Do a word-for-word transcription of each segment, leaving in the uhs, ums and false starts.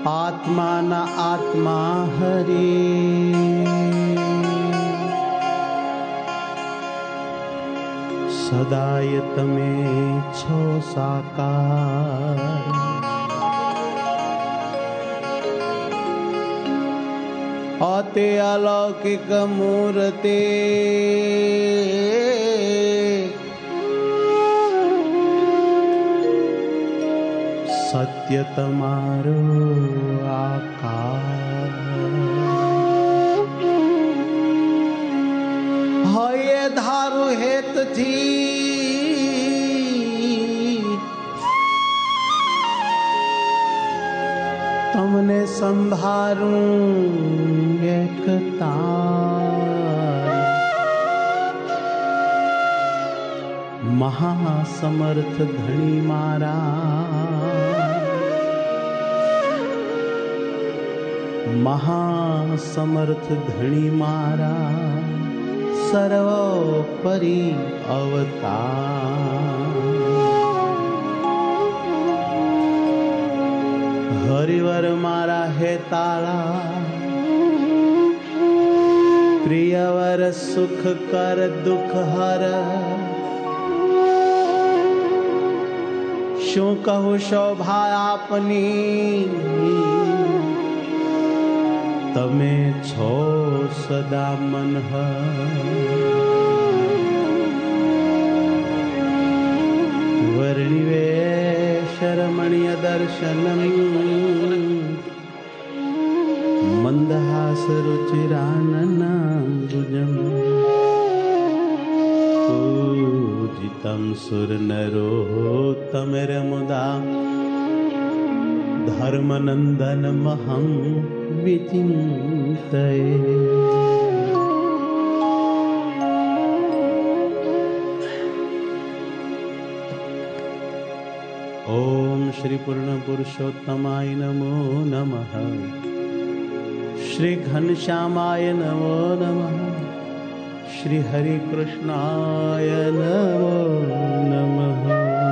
आत्मा न आत्मा हरि सदाय तमे छो साकार अते अलौकिक मूर्ते सत्य तमारो आकार हये धारु हेत थी तमने संभारूं एकता महासमर्थ धनी मारा महासमर्थ धनी मारा सर्वोपरि अवतार हरिवर मारा है ताला प्रियवर सुख कर दुख हर शू कहूँ शोभा आपनी तमे छो सदा मनहर वर्णिवे शरमणीय दर्शनम मंदहास रुचिराननाम्बुजम् पूजितं सुरनरोत्तमैर्मुदा धर्मनन्दनमहं विचिन्तये। ओम श्री पूर्ण पुरुषोत्तमाय नमो नमः। श्री घनश्यामाय नमो नमः। श्री हरि कृष्णाय नमो नमः।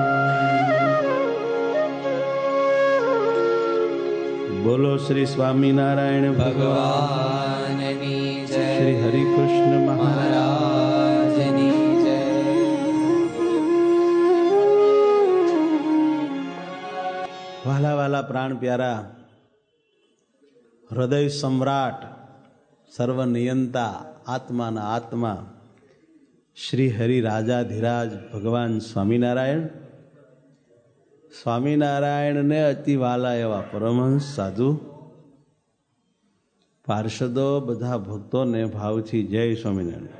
बोलो श्री स्वामी नारायण भगवान की जय। श्री हरि कृष्ण महाराज की जय। वाला वाला प्राण प्यारा हृदय सम्राट सर्वनियंता आत्मा ना आत्मा श्री हरि राजाधिराज भगवान स्वामीनारायण स्वामीनारायण ने अति वाला एवा परमहंस साधु पार्षदो बधा भक्तों ने भावथी जय स्वामीनारायण।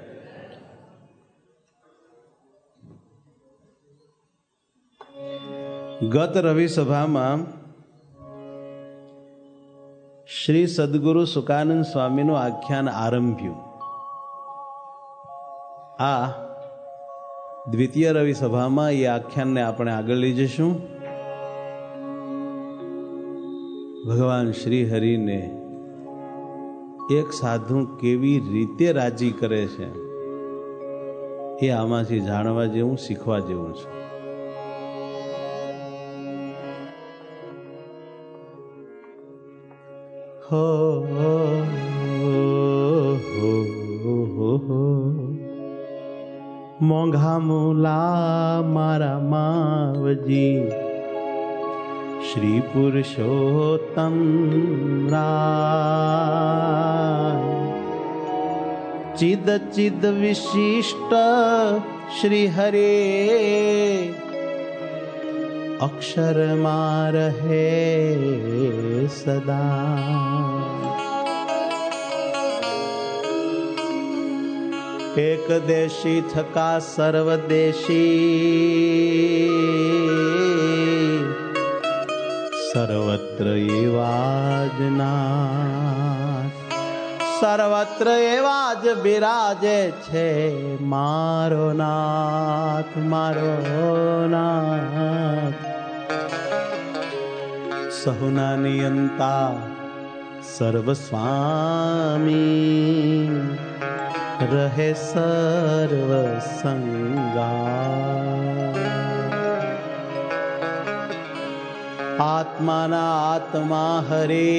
गत रवि सभा में श्री सद्गुरु सुखानंद स्वामी नु आख्यान आरंभ्यु। आ द्वितीय रवि सभा में ये आख्यान ने आपणे आगळ लई जशुं। भगवान श्री हरि ने एक साधु केवी रीते राजी करे छे ए आमांथी जाणवा जेवुं शीखवा जेवुं छे। हो हो हो हो हो मोंघा मूला मारा मावजी श्री पुरुषोत्तम राय चिद चिद विशिष्ट श्री हरे अक्षर मार है सदा। एक देशी थका सर्वदेशी सर्वत्र एवाज नाथ सर्वत्र एवाज बिराजे छे मारो नाथ मारो नाथ। सहुना नियंता सर्वस्वामी रहे सर्व संगा। આત્માના આત્મા હરે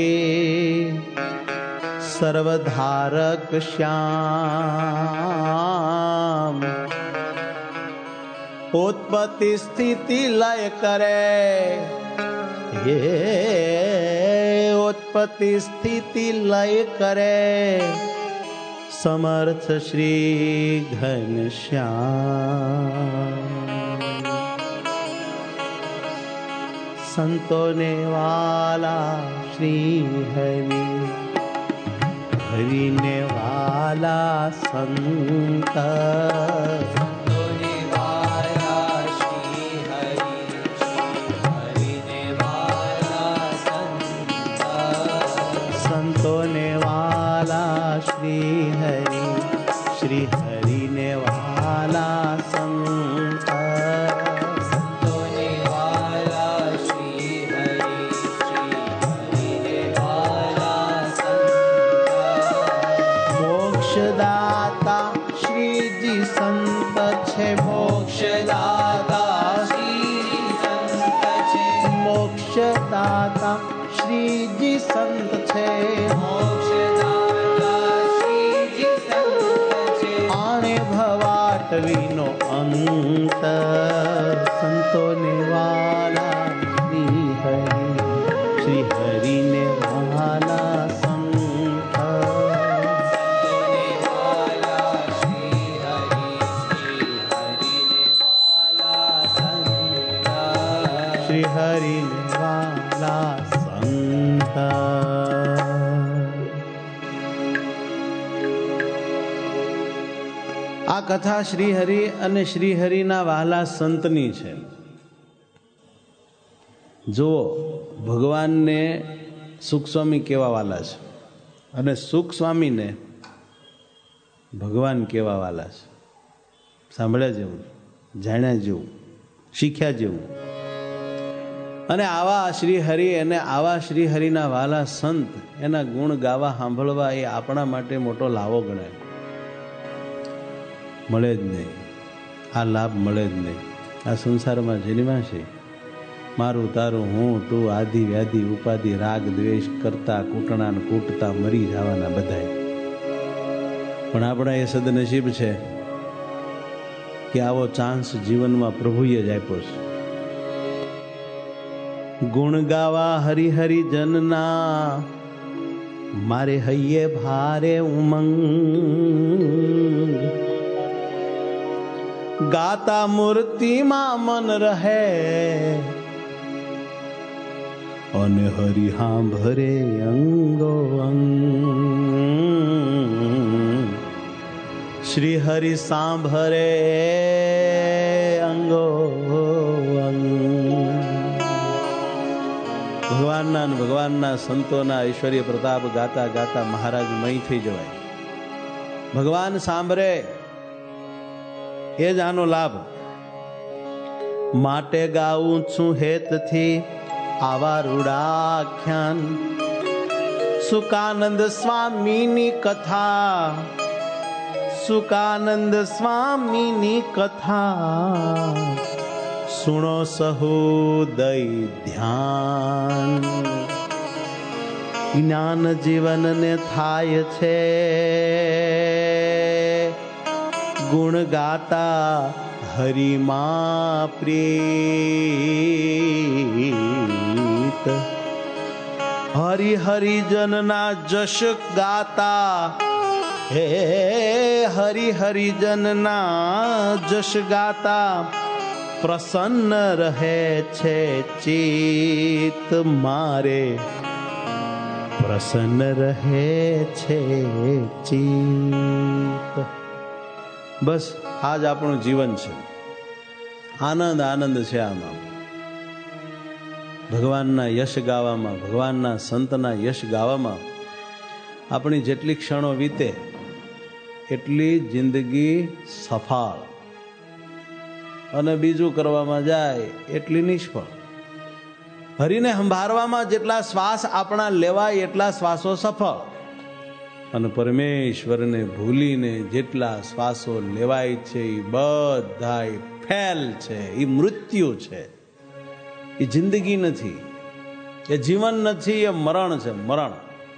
સર્વધારક શ્યામ ઉત્પત્તિ સ્થિતિ લય કરે હે ઉત્પત્તિ સ્થિતિ લય કરે સમર્થ શ્રી ઘનશ્યામ સંતોને વાલા શ્રી હરિ હરિને વાલા સંત સંતોને વાલા શ્રી હરિ શ્રી હરિને વાલા સંત મોક્ષદાતા શ્રીજી સંત છે મોક્ષદાતા શ્રીજી સંત છે મોક્ષદાતા શ્રીજી સંત છે મોક્ષદાતા શ્રીજી સંત છે આણે ભવાટવીનો અંત સંતોને વાલા શ્રી હરિ શ્રી હરિને વાલા શ્રી હરિને વાલા સંત. આ કથા શ્રી હરિ અને શ્રી હરિના વાલા સંતની છે. જુઓ, ભગવાનને સુખ સ્વામી કેવા વાલા છે અને સુખ સ્વામીને ભગવાન કેવા વાલા છે. સાંભળ્યા જેવું, જાણ્યા જેવું, શીખ્યા જેવું. અને આવા શ્રી હરિ અને આવા શ્રી હરિના વાલા સંત એના ગુણ ગાવા સાંભળવા એ આપણા માટે મોટો લાવો ગણાય. મળે જ નહીં, આ લાભ મળે જ નહીં. આ સંસારમાં જન્મ્યા છે, મારું તારું હું તું આદિ વ્યાધિ ઉપાધિ રાગ દ્વેષ કરતા કૂટણા ને કૂટતા મરી જવાના બધાય. પણ આપણા એ સદનસીબ છે કે આવો ચાન્સ જીવનમાં પ્રભુએ જ આપ્યો છે. ગુણ ગાવા હરિહરિ જનના મારે હૈયે ભારે ઉમંગ ગાતા મૂર્તિમાં મન રહે અને હરિ સાંભરે અંગો અંગ. શ્રી હરિ સાંભરે અંગો અંગ. ભગવાનના ભગવાનના સંતોના ઐશ્વર્ય પ્રતાપ ગાતા ગાતા મહારાજ મય થઈ જવાય. ભગવાન સાંભળે એ જ આનો લાભ. માટે ગાઉં છું હેતથી આવા રૂડાખ્યાન સુકાનંદ સ્વામીની કથા સુકાનંદ સ્વામીની કથા સુણો સહૃદય ધ્યાન. જ્ઞાન જીવનને થાય છે ગુણ ગાતા હરિમાં પ્રીત. હરિ હરિજનના જશ ગાતા હે હરિ હરિજનના જશ ગાતા પ્રસન્ન રહે છે ચિત્ત મારે પ્રસન્ન રહે છે ચિત્ત. બસ આ જ આપણું જીવન છે. આનંદ આનંદ છે આમાં. ભગવાનના યશ ગાવામાં, ભગવાનના સંતના યશ ગાવામાં આપણી જેટલી ક્ષણો વીતે એટલી જિંદગી સફળ, અને બીજું કરવામાં જાય એટલી નિષ્ફળ. હરિને સંભાળવામાં જેટલા શ્વાસ આપણા લેવાય એટલા શ્વાસો સફળ, અને પરમેશ્વરને ભૂલીને જેટલા શ્વાસો લેવાય છે એ બધા ફેલ છે, એ મૃત્યુ છે, એ જિંદગી નથી. એ જીવન નથી, એ મરણ છે, મરણ.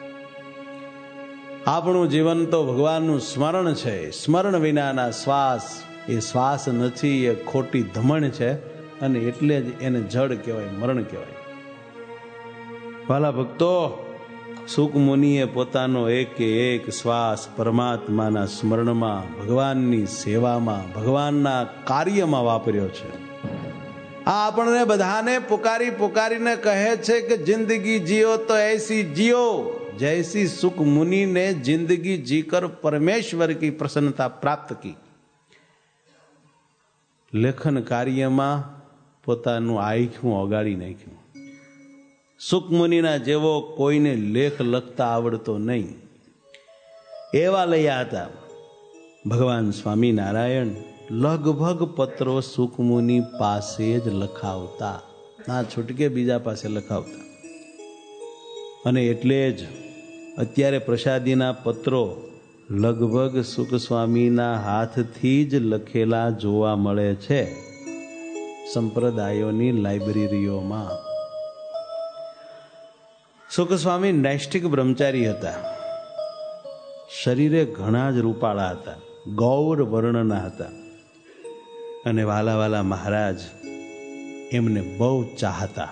આપણું જીવન તો ભગવાનનું સ્મરણ છે. સ્મરણ વિનાના શ્વાસ એ શ્વાસ નથી, એ ખોટી ધમણ છે, અને એટલે જ એને જડ કહેવાય, મરણ કહેવાય. વાલા ભક્તો, સુક મુનિએ પોતાનો એક એક શ્વાસ પરમાત્માના સ્મરણમાં, ભગવાનની સેવામાં, ભગવાનના કાર્યમાં વાપર્યો છે. આ આપણને બધાને પુકારી પુકારીને કહે છે કે જિંદગી જીઓ તો એસી જીઓ जैसी सुख मुनि ने जिंदगी जीकर परमेश्वर की प्रसन्नता प्राप्त की. લેખન કાર્યમાં પોતાનું આખું ઓગાળી નાખ્યું. સુખ મુનિના જેવો કોઈને લેખ લખતા આવડતો નહીં, એવા લયા હતા ભગવાન સ્વામિનારાયણ. લગભગ પત્રો સુખ મુનિ પાસે જ લખાવતા, ના છૂટકે બીજા પાસે લખાવતા. અને એટલે જ અત્યારે પ્રસાદીના પત્રો લગભગ સુખ સ્વામીના હાથથી જ લખેલા જોવા મળે છે સંપ્રદાયોની લાઇબ્રેરીઓમાં. સુખ સ્વામી નૈષ્ઠિક બ્રહ્મચારી હતા. શરીરે ઘણા જ રૂપાળા હતા, ગૌર વર્ણના હતા, અને વાલા વાલા મહારાજ એમને બહુ ચાહતા.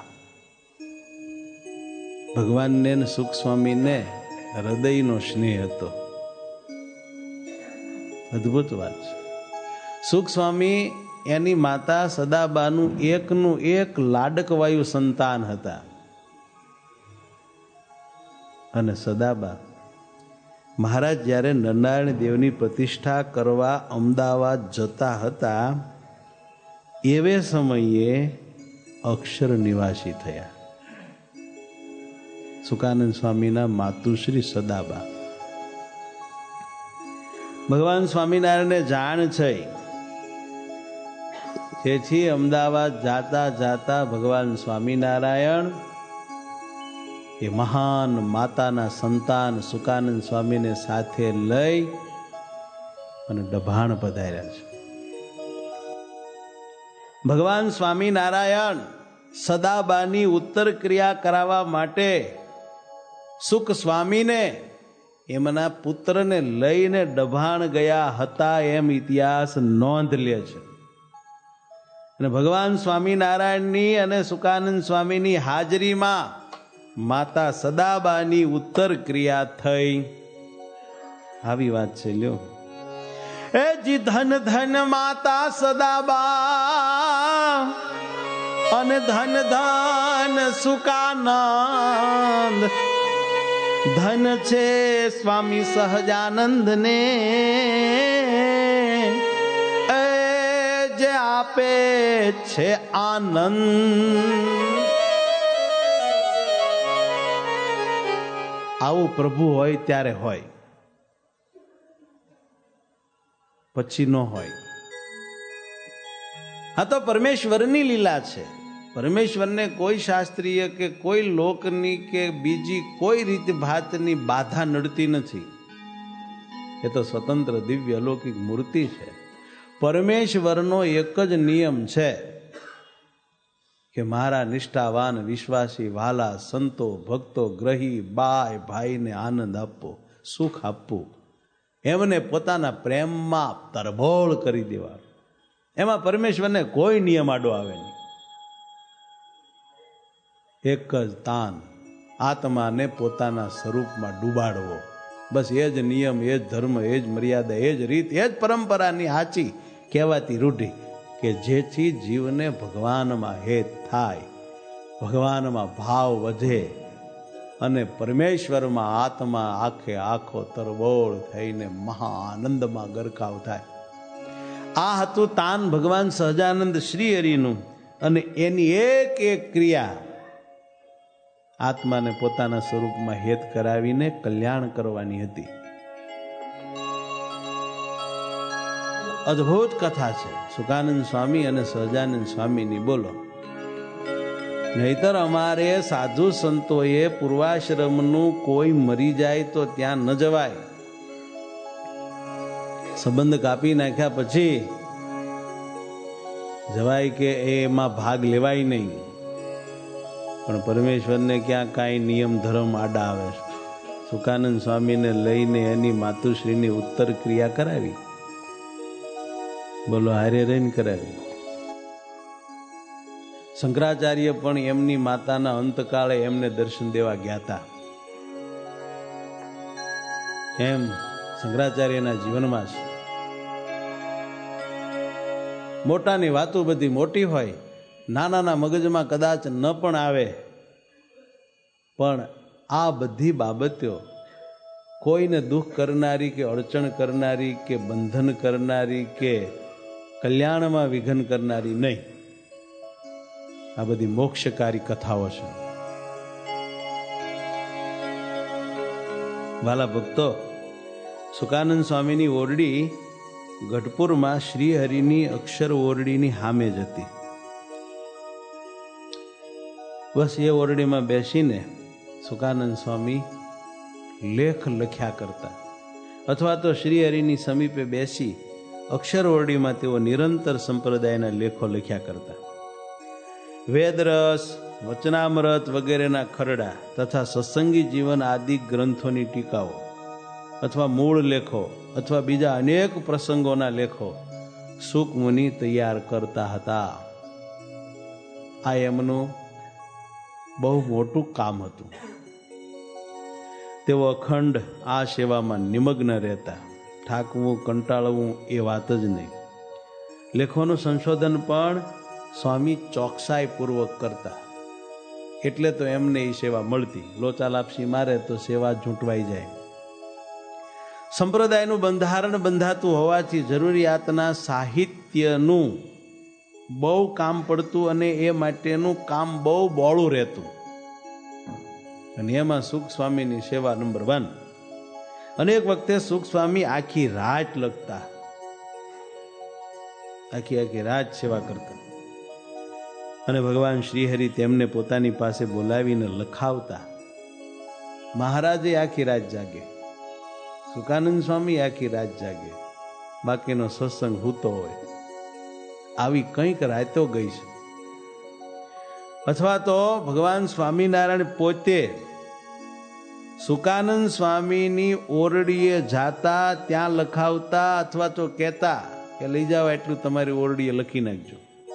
ભગવાનને સુખ સ્વામીને હૃદયનો સ્નેહ હતો. અદ્ભુત વાત છે. સુખ સ્વામી એની માતા સદાબાનું એકનું એક લાડકવાયુ સંતાન હતા. અને સદાબા મહારાજ જ્યારે નરનારાયણ દેવની પ્રતિષ્ઠા કરવા અમદાવાદ જતા હતા, એવે સમયે અક્ષર નિવાસી થયા. સુકાનંદ સ્વામીના માતુશ્રી સદાબા. ભગવાન સ્વામિનારાયણને જાણ છે, જેથી અમદાવાદ જાતા જાતા ભગવાન સ્વામિનારાયણ એ મહાન માતાના સંતાન સુકાનંદ સ્વામીને સાથે લઈ અને ડભાણ પધાર્યા છે. ભગવાન સ્વામિનારાયણ સદાબાની ઉત્તર ક્રિયા કરાવવા માટે સુખ સ્વામીને એમના પુત્રને લઈને ડભાણ ગયા હતા એમ ઇતિહાસ નોંધ લે છે. અને ભગવાન સ્વામિનારાયણની અને સુકાનંદ સ્વામીની હાજરીમાં માતા સદાબાની ઉત્તર ક્રિયા થઈ. આવી વાત છે. લ્યો એ જી ધન ધન માતા સદાબા અને ધન ધન સુકાનંદ, ધન છે સ્વામી સહજાનંદ ને એ જે આપે છે આનંદ. આવું પ્રભુ હોય ત્યારે હોય, પછી ન હોય. આ તો પરમેશ્વરની લીલા છે. પરમેશ્વરને કોઈ શાસ્ત્રીય કે કોઈ લોકની કે બીજી કોઈ રીત ભાતની બાધા નડતી નથી. એ તો સ્વતંત્ર દિવ્ય અલૌકિક મૂર્તિ છે. પરમેશ્વરનો એક જ નિયમ છે કે મારા નિષ્ઠાવાન વિશ્વાસી વાલા સંતો ભક્તો ગ્રહી બાય ભાઈને આનંદ આપવો, સુખ આપવું, એમને પોતાના પ્રેમમાં તરબોળ કરી દેવા. એમાં પરમેશ્વરને કોઈ નિયમ આડો આવે નહીં. એક જ તાન, આત્માને પોતાના સ્વરૂપમાં ડૂબાડવો, બસ એ જ નિયમ, એ જ ધર્મ, એ જ મર્યાદા, એ જ રીત, એ જ પરંપરાની સાચી કહેવાતી રૂઢી, કે જેથી જીવને ભગવાનમાં હેત થાય, ભગવાનમાં ભાવ વધે અને પરમેશ્વરમાં આત્મા આખે આખો તરબોળ થઈને મહા આનંદમાં ગરકાવ થાય. આ હતું તાન ભગવાન સહજાનંદ શ્રી હરિનું. અને એની એક એક ક્રિયા આત્માને પોતાના સ્વરૂપમાં હેત કરાવીને કલ્યાણ કરવાની હતી. અદ્ભુત કથા છે સુકાનંદ સ્વામી અને સહજાનંદ સ્વામીની. બોલો, નહીતર અમારે સાધુ સંતોએ પૂર્વાશ્રમનું કોઈ મરી જાય તો ત્યાં ન જવાય. સંબંધ કાપી નાખ્યા પછી જવાય કે એમાં ભાગ લેવાય નહીં. પણ પરમેશ્વરને ક્યાં કાંઈ નિયમ ધર્મ આડા આવે છે. સુકાનંદ સ્વામીને લઈને એની માતુશ્રીની ઉત્તર ક્રિયા કરાવી. બોલો, હારે રહીને કરાવી. શંકરાચાર્ય પણ એમની માતાના અંતકાળે એમને દર્શન દેવા ગયા હતા. એમ શંકરાચાર્યના જીવનમાં છે. મોટાની વાતો બધી મોટી હોય, નાનાના મગજમાં કદાચ ન પણ આવે, પણ આ બધી બાબતો કોઈને દુઃખ કરનારી કે અડચણ કરનારી કે બંધન કરનારી કે કલ્યાણમાં વિઘન કરનારી નહીં. આ બધી મોક્ષકારી કથાઓ છે. વાલા ભક્તો, સુકાનંદ સ્વામીની ઓરડી ગઢપુરમાં શ્રીહરિની અક્ષર ઓરડીની સામે જ હતી. બસ એ ઓરડીમાં બેસીને સુકાનંદ સ્વામી લેખ લખ્યા કરતા, અથવા તો શ્રીહરિની સમીપે બેસી અક્ષર ઓરડીમાં તેઓ નિરંતર સંપ્રદાયના લેખો લખ્યા કરતા. વેદરસ, વચનામૃત વગેરેના ખરડા તથા સત્સંગી જીવન આદિ ગ્રંથોની ટીકાઓ અથવા મૂળ લેખો અથવા બીજા અનેક પ્રસંગોના લેખો સુક મુનિ તૈયાર કરતા હતા. આ એમનું બહુ મોટું કામ હતું. તેઓ અખંડ આ સેવામાં નિમગ્ન રહેતા. થાકવું, કંટાળવું એ વાત જ નહીં. લેખોનું સંશોધન પણ સ્વામી ચોકસાઈપૂર્વક કરતા. એટલે તો એમને એ સેવા મળતી. લોચા લાપસી મારે તો સેવા ઝૂંટવાઈ જાય. સંપ્રદાયનું બંધારણ બંધાતું હોવાથી જરૂરિયાતના સાહિત્યનું બહુ કામ પડતું અને એ માટેનું કામ બહુ બોળું રહેતું. અને એમાં સુખ સ્વામીની સેવા નંબર વન. અનેક વખતે સુખ સ્વામી આખી રાત લખતા, આખી આખી રાત સેવા કરતા. અને ભગવાન શ્રીહરિ તેમને પોતાની પાસે બોલાવીને લખાવતા. મહારાજે આખી રાત જાગે, સુકાનંદ સ્વામી આખી રાત જાગે, બાકીનો સત્સંગ હૂતો હોય. આવી કંઈક રાતો ગઈ છે. અથવા તો ભગવાન સ્વામિનારાયણ પોતે સુકાનંદ સ્વામીની ઓરડીએ જાતા, ત્યાં લખાવતા, અથવા તો કહેતા કે લઈ જાઓ એટલું તમારી ઓરડીએ લખી નાખજો.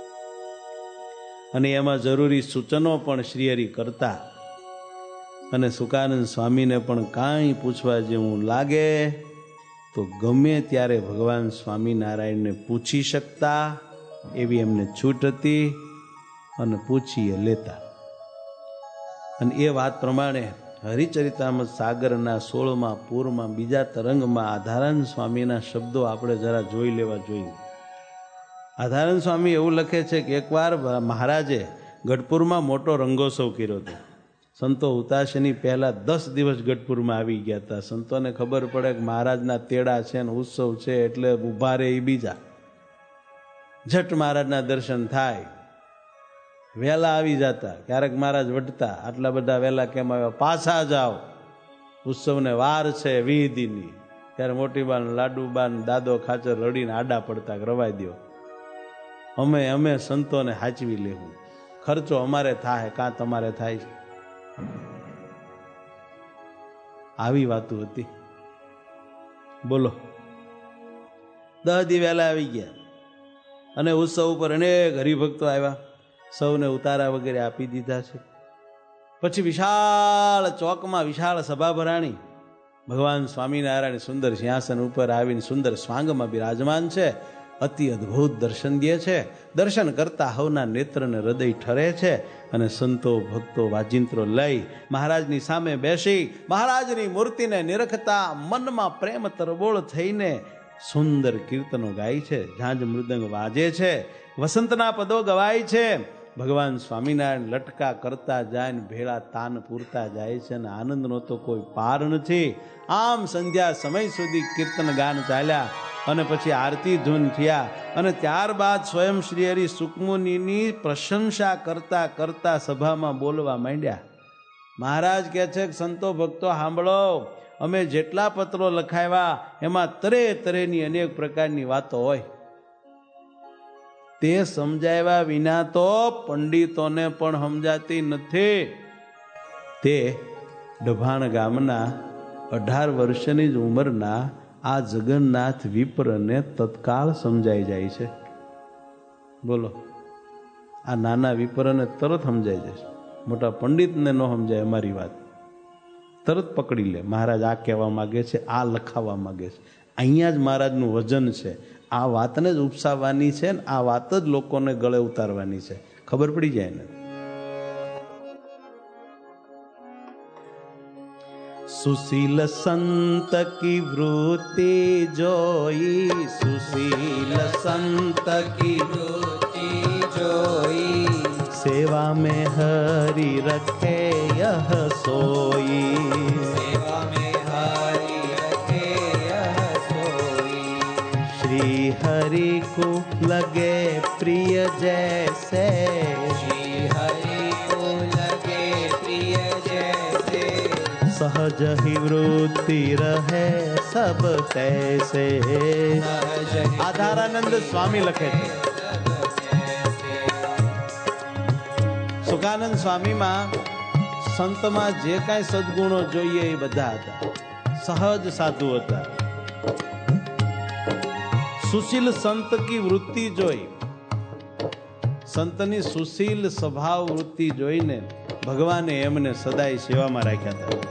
અને એમાં જરૂરી સૂચનો પણ શ્રીહરિ કરતા. અને સુકાનંદ સ્વામીને પણ કાંઈ પૂછવા જેવું લાગે તો ગમે ત્યારે ભગવાન સ્વામિનારાયણને પૂછી શકતા, એવી એમને છૂટ હતી. અને પૂછીએ લેતા. અને એ વાત પ્રમાણે હરિચરિતામૃત સાગરના સોળમાં પૂરમાં બીજા તરંગમાં આધારાનંદ સ્વામીના શબ્દો આપણે જરા જોઈ લેવા જોઈએ. આધારાનંદ સ્વામી એવું લખે છે કે એકવાર મહારાજે ગઢપુરમાં મોટો રંગોત્સવ કર્યો હતો. સંતો ઉતાશની પહેલા દસ દિવસ ગઢપુરમાં આવી ગયા હતા. સંતોને ખબર પડે કે મહારાજના તેડા છે ને ઉત્સવ છે, એટલે ઉભા રહે એ બીજા. ઝટ મહારાજના દર્શન થાય. વહેલા આવી જતા, ક્યારેક મહારાજ વટતા, આટલા બધા વહેલા કેમ આવ્યા, પાછા જાઓ, ઉત્સવને વાર છે વીસ દીની. ત્યારે મોટી બાન, લાડુ બાન, દાદો ખાચર રડીને આડા પડતા, રવાઈ દો, અમે અમે સંતોને હાચવી લેવું, ખર્ચો અમારે થાય કાં તમારે થાય છે. આવી વાતો હતી. બોલો, દસ દી વહેલા આવી ગયા અને ઉત્સવ ઉપર અનેક હરિભક્તો આવ્યા. સૌને ઉતારા વગેરે આપી દીધા છે. પછી વિશાળ ચોકમાં વિશાળ સભા ભરાણી. ભગવાન સ્વામિનારાયણ સુંદર સિંહાસન ઉપર આવીને સુંદર સ્વાંગમાં બિરાજમાન છે. અતિ અદ્ભુત દર્શન દે છે. દર્શન કરતા હવના નેત્રને હૃદય ઠરે છે. અને સંતો ભક્તો વાજિંત્રો લઈ મહારાજની સામે બેસી મહારાજની મૂર્તિને નિરખતા મનમાં પ્રેમ તરબોળ થઈને સુંદર કીર્તનો ગાય છે. ઝાંઝ મૃદંગ વાજે છે. વસંતના પદો ગવાય છે. ભગવાન સ્વામિનારાયણ લટકા કરતા જાય ને ભેળા તાન પૂરતા જાય છે. અને આનંદનો તો કોઈ પાર નથી. આમ સંધ્યા સમય સુધી કીર્તન ગાન ચાલ્યા. અને પછી આરતી ધૂન થયા. અને ત્યારબાદ સ્વયં શ્રી હરિ સુકમુનિની પ્રશંસા કરતા કરતા સભામાં બોલવા માંડ્યા. મહારાજ કહે છે કે સંતો ભક્તો સાંભળો, અમે જેટલા પત્રો લખાવ્યા એમાં તરે તરેની અનેક પ્રકારની વાતો હોય. તે સમજાવ્યા વિના તો પંડિતોને પણ સમજાતી નથી. તે ડભાણ ગામના અઢાર વર્ષની જ ઉંમરના આ જગન્નાથ વિપ્રને તત્કાળ સમજાઈ જાય છે. બોલો, આ નાના વિપ્રને તરત સમજાઈ જાય છે. મોટા પંડિતને ન સમજાય અમારી વાત, તરત પકડી લે. મહારાજ આ કહેવા માગે છે, આ લખાવવા માગે છે. અહીંયા જ મહારાજનું વજન છે. આ વાતને જ ઉપસાવવાની છે ને આ વાત જ લોકોને ગળે ઉતારવાની છે. ખબર પડી જાય ને. સુશીલ સંત કી વૃત્તિ જોઈ, સુશીલ સંત કી વૃત્તિ જોઈ, सेवा में हरि रखे यह सोई, सेवा में हरि रखे यह सोई, श्री हरि को लगे प्रिय जैसे, श्री हरि को लगे प्रिय जैसे, सहज ही वृत्ति रहे सब तैसे. आधारानंद स्वामी लखे थे. સુકાનંદ સ્વામીમાં સંતમાં જે કાંઈ સદગુણો જોઈએ એ બધા હતા. સહજ સાધુ હતા. સુશીલ સંત કી વૃત્તિ જોઈ, સંતની સુશીલ સ્વભાવ વૃત્તિ જોઈને ભગવાને એમને સદાય સેવામાં રાખ્યા હતા.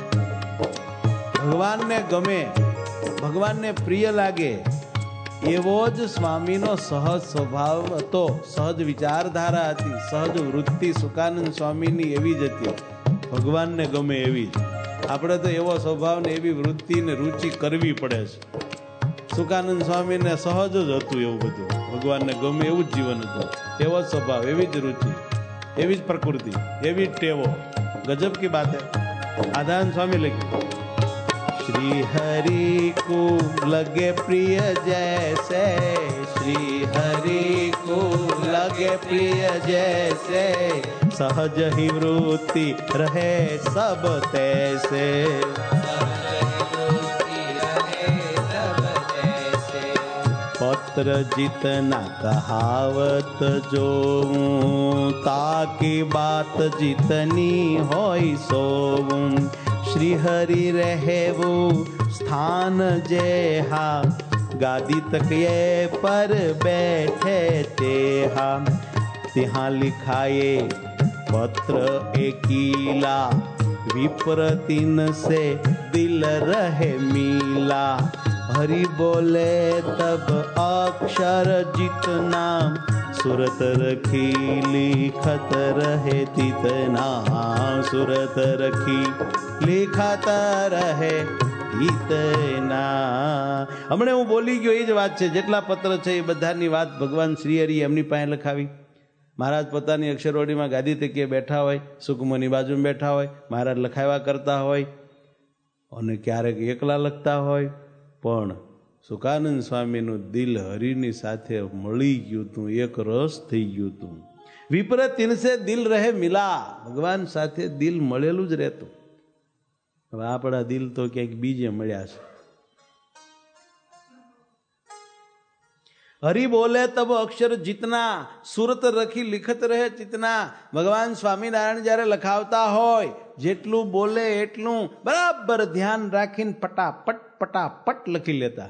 ભગવાનને ગમે, ભગવાનને પ્રિય લાગે એવો જ સ્વામીનો સહજ સ્વભાવ હતો. સહજ વિચારધારા હતી, સહજ વૃત્તિ સુકાનંદ સ્વામીની એવી જ હતી. ભગવાનને ગમે એવી જ. આપણે તો એવો સ્વભાવ ને એવી વૃત્તિ ને રુચિ કરવી પડે છે. સુકાનંદ સ્વામીને સહજ જ હતું એવું બધું. ભગવાનને ગમે એવું જ જીવન હતું, એવો જ સ્વભાવ, એવી જ રુચિ, એવી જ પ્રકૃતિ, એવી જ ટેવો. ગજબ કી બાત હૈ. આધાન સ્વામી લખ્યું, श्री हरि को लगे प्रिय जैसे, श्री हरि को लगे प्रिय जैसे, सहज ही वृत्ति रहे सब तैसे, पत्र जितना कहावत जो ताकि बात जितनी होई सोऊं, श्री हरि रहे वो स्थान जेहा, गादी तक ये पर बैठे तेहा, तिहाँ लिखाए पत्र एकीला, विप्र तीन से दिल रहे मीला, हरि बोले तब अक्षर जितना, सुरत रखी लिखत રહે તીતના, સુરત રખી लिखत રહે તીતના. હમણે હું બોલી ગયો એ જ વાત છે. જેટલા પત્ર છે એ બધાની વાત ભગવાન શ્રી હરિ એમની પાસે લખાવી. મહારાજ પોતાની અક્ષરવડીમાં ગાદી તકીએ બેઠા હોય, સુકમોની બાજુમાં બેઠા હોય, મહારાજ લખાવ્યા કરતા હોય અને ક્યારેક એકલા લખતા હોય. પણ સુકાનંદ સ્વામીનું દિલ હરિની સાથે મળી ગયું હતું, એક રસ થઈ ગયું હતું. વિપ્ર તિનસે દિલ રહે મિલા, ભગવાન સાથે દિલ મળેલું જ રહેતું. હવે આપણા દિલ તો ક્યાંક બીજે મળ્યા છે. હરિ બોલે તબ અક્ષર જીતના, સુરત રખી લિખત રહે ચિતના. ભગવાન સ્વામિનારાયણ જ્યારે લખાવતા હોય, જેટલું બોલે એટલું બરાબર ધ્યાન રાખીને પટાપટ પટાપટ લખી લેતા.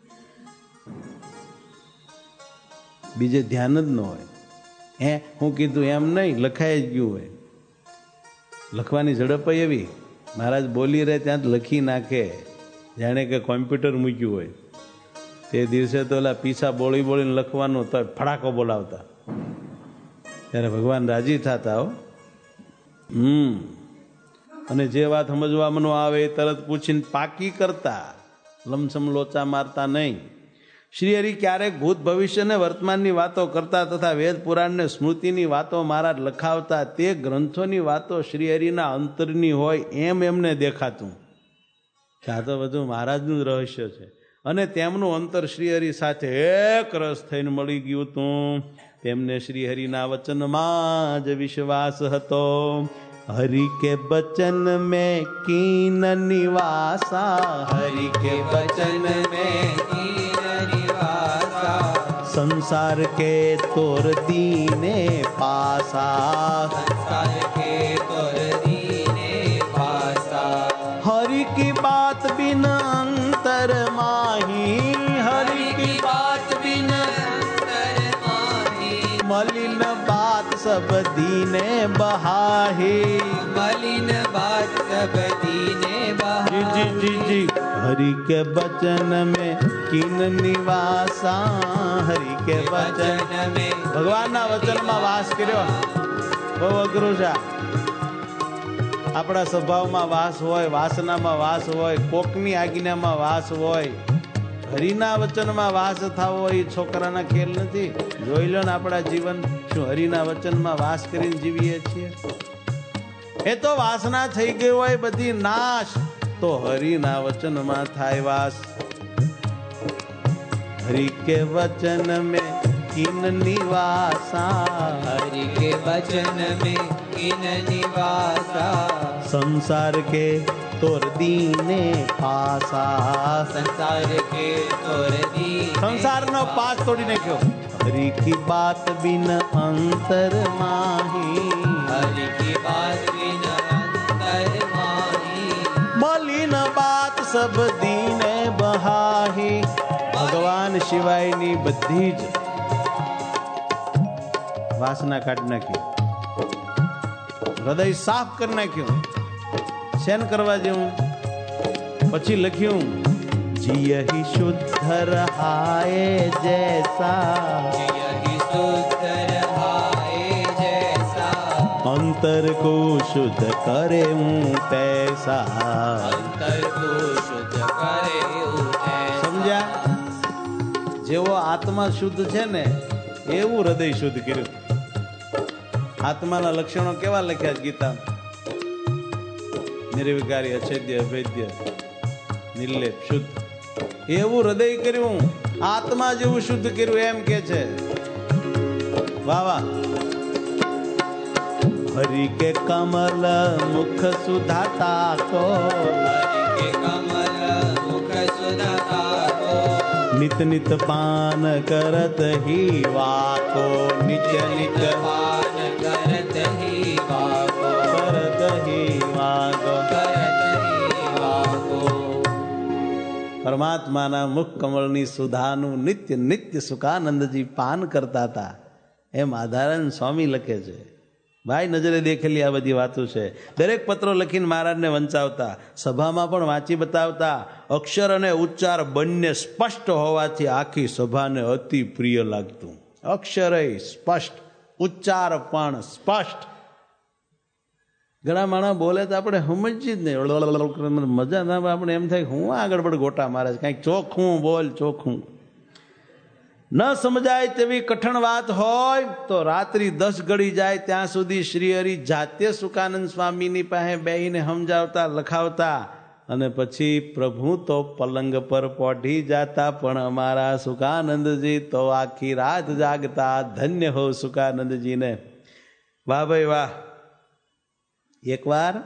બીજે ધ્યાન જ ન હોય. હે હું કીધું એમ નહીં, લખાઈ જ ગયું હોય. લખવાની ઝડપ એવી, મહારાજ બોલી રહે ત્યાં જ લખી નાખે, જાણે કે કોમ્પ્યુટર મૂક્યું હોય. તે દિવસે તો ઓલા પીછા બોળી બોલીને લખવાનું તો ફડાકો બોલાવતા, ત્યારે ભગવાન રાજી થતા. હો હમ અને જે વાત સમજવામાં ન આવે એ તરત પૂછીને પાકી કરતા, લમસમ લોચા મારતા નહીં. શ્રી હરિ ક્યારેક ભૂત ભવિષ્ય ને વર્તમાનની વાતો કરતા તથા વેદ પુરાણ ને સ્મૃતિની વાતો મહારાજ લખાવતા. તે ગ્રંથોની વાતો શ્રી હરિના અંતરની હોય એમ એમને દેખાતું. આ તો બધું મહારાજનું જ રહસ્ય છે. અને તેમનું અંતર શ્રી હરિ સાથે એક રસ થઈને મળી ગયું હતું. તેમને શ્રી હરિના વચનમાં જ વિશ્વાસ હતો. हरि के बचन में कीन निवासा, हरि के बचन में कीन निवासा, संसार के तोर दीने पासा, संसार के तोर दीने पासा। हरि की बात बिन अंतर माही, हरि की बात बिन अंतर माही। मलिन बात सब दीने बहाही, मलिन बात सब दीने बहाही। जी जी जी जी। हरि के वचन में किन निवासा, हरि के वचन में भगवान ना वचन में वास कर्यो बહુ અઘરું છે। આપણા સ્વભાવમાં વાસ હોય, વાસનામાં વાસ હોય, કોકની આજ્ઞામાં વાસ હોય, હરિના વચનમાં વાસ થાવો એ છોકરાના ખેલ નથી। જોઈ લો ને આપણા જીવન શું હરિના વચનમાં વાસ કરીને જીવીએ છીએ। એ તો વાસના થઈ ગઈ હોય બધી નાશ, तो हरि ना वचन में थाय वास। हरि के वचन में किन निवासा, हरि के वचन में किन निवासा। संसार के तोर दीने पासा, संसार के तोर दीने। संसार नो पास तोड़ी ने क्यों। हरि की बात बिन अंतर माही, हरि की बात बिन अंतर माही। मलिन बात सब दीने बहाही। भगवान शिवायनी बधी ज वासना काट नाखी, हृदय साफ कर नाख्યું। શેન કરવા જેવું? પછી લખ્યું जियहि शुद्ध रहाए जैसा, जियहि शुद्ध रहाए जैसा। अंतर को शुद्ध करे हूँ तैसा, अंतर को शुद्ध करे हूँ तैसा। समझा? जेवो आत्मा शुद्ध छे ने एवं हृदय शुद्ध कर्યું। आत्माना लक्षणों केवा लख्या गीता? निर्विकारी, अछेद्य, अभेद्य, निर्लेप, शुद्ध। एवं हृदय कर्યું, आत्मा जेवं शुद्ध कर्યું एम के छे। वाह वाह। हरि के कमल मुख सुधाता को, हरि के कमल मुख सुधाता को। नित नित पान करत ही वाको, नित्य नित पान करत ही वाको, करत ही वाको, करत ही वाको। परमात्माना मुख कमलनी सुधानु नित्य नित्य सुखानंदजी पान करता था एम आधारण स्वामी लखे छे। भाई नजरे देखेली आ बधी वातो छे। दरेक पત્રો લખીને મહારાજને વંચાવતા, સભામાં પણ વાંચી બતાવતા। અક્ષર અને ઉચ્ચાર બંને સ્પષ્ટ હોવાથી આખી સભાને અતિ પ્રિય લાગતું। અક્ષરય સ્પષ્ટ, ઉચ્ચાર પણ સ્પષ્ટ। ઘણા માણસ બોલે તો આપણે સમજી જ નહીં, મજા ના આવે। આપણે એમ થાય હું આગળ પણ ગોટા મારે છે, કાંઈક ચોખ્ખું બોલ, ચોખ્ખું। न समझाय तेवी कठण बात होय तो रात्रि दस घड़ी जाए त्या सुधी श्रीहरि जाते सुखानंद स्वामी नी पाहे बेहीने समझावता, लखावता अने पछी प्रभु तो पलंग पर पोढ़ी जाता, पण अमारा सुखानंद जी तो आखी रात जागता। धन्य हो सुखानंद जी ने। वाह भाई वाह। एक बार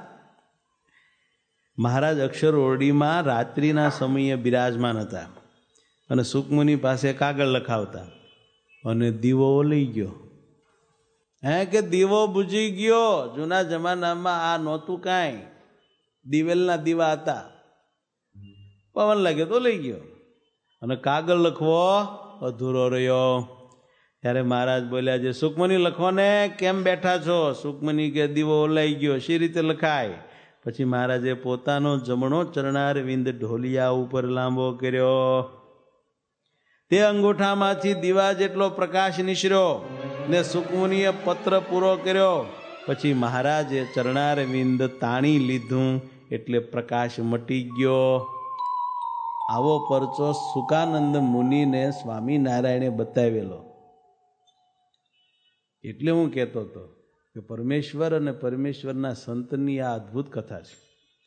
महाराज अक्षर ओरडी में रात्रि ना समये बिराजमान हता અને સુકમુનિ પાસે કાગળ લખાવતા અને દીવો લઈ ગયો। હે કે દીવો બુજી ગયો। જૂના જમાનામાં આ નહોતું કાંઈ, દિવેલના દીવા હતા। પવન લાગ્યો તો લઈ ગયો અને કાગળ લખવો અધૂરો રહ્યો। ત્યારે મહારાજ બોલ્યા, જે સુકમુનિ લખો ને, કેમ બેઠા છો? સુકમુનિ કે દીવો ઓલાઈ ગયો, શી રીતે લખાય? પછી મહારાજે પોતાનો જમણો ચરણાર વિંદ ઢોલિયા ઉપર લાંબો કર્યો। તે અંગૂઠામાંથી દીવા જેટલો પ્રકાશ નીસર્યો ને સુકમુનિએ પત્ર પૂરો કર્યો। પછી મહારાજે ચરણાર વિંદ તાણી લીધું એટલે પ્રકાશ મટી ગયો। આવો પરચો સુકાનંદ મુનિને સ્વામિનારાયણે બતાવેલો। એટલે હું કહેતો હતો કે પરમેશ્વર અને પરમેશ્વરના સંતની આ અદ્ભુત કથા છે।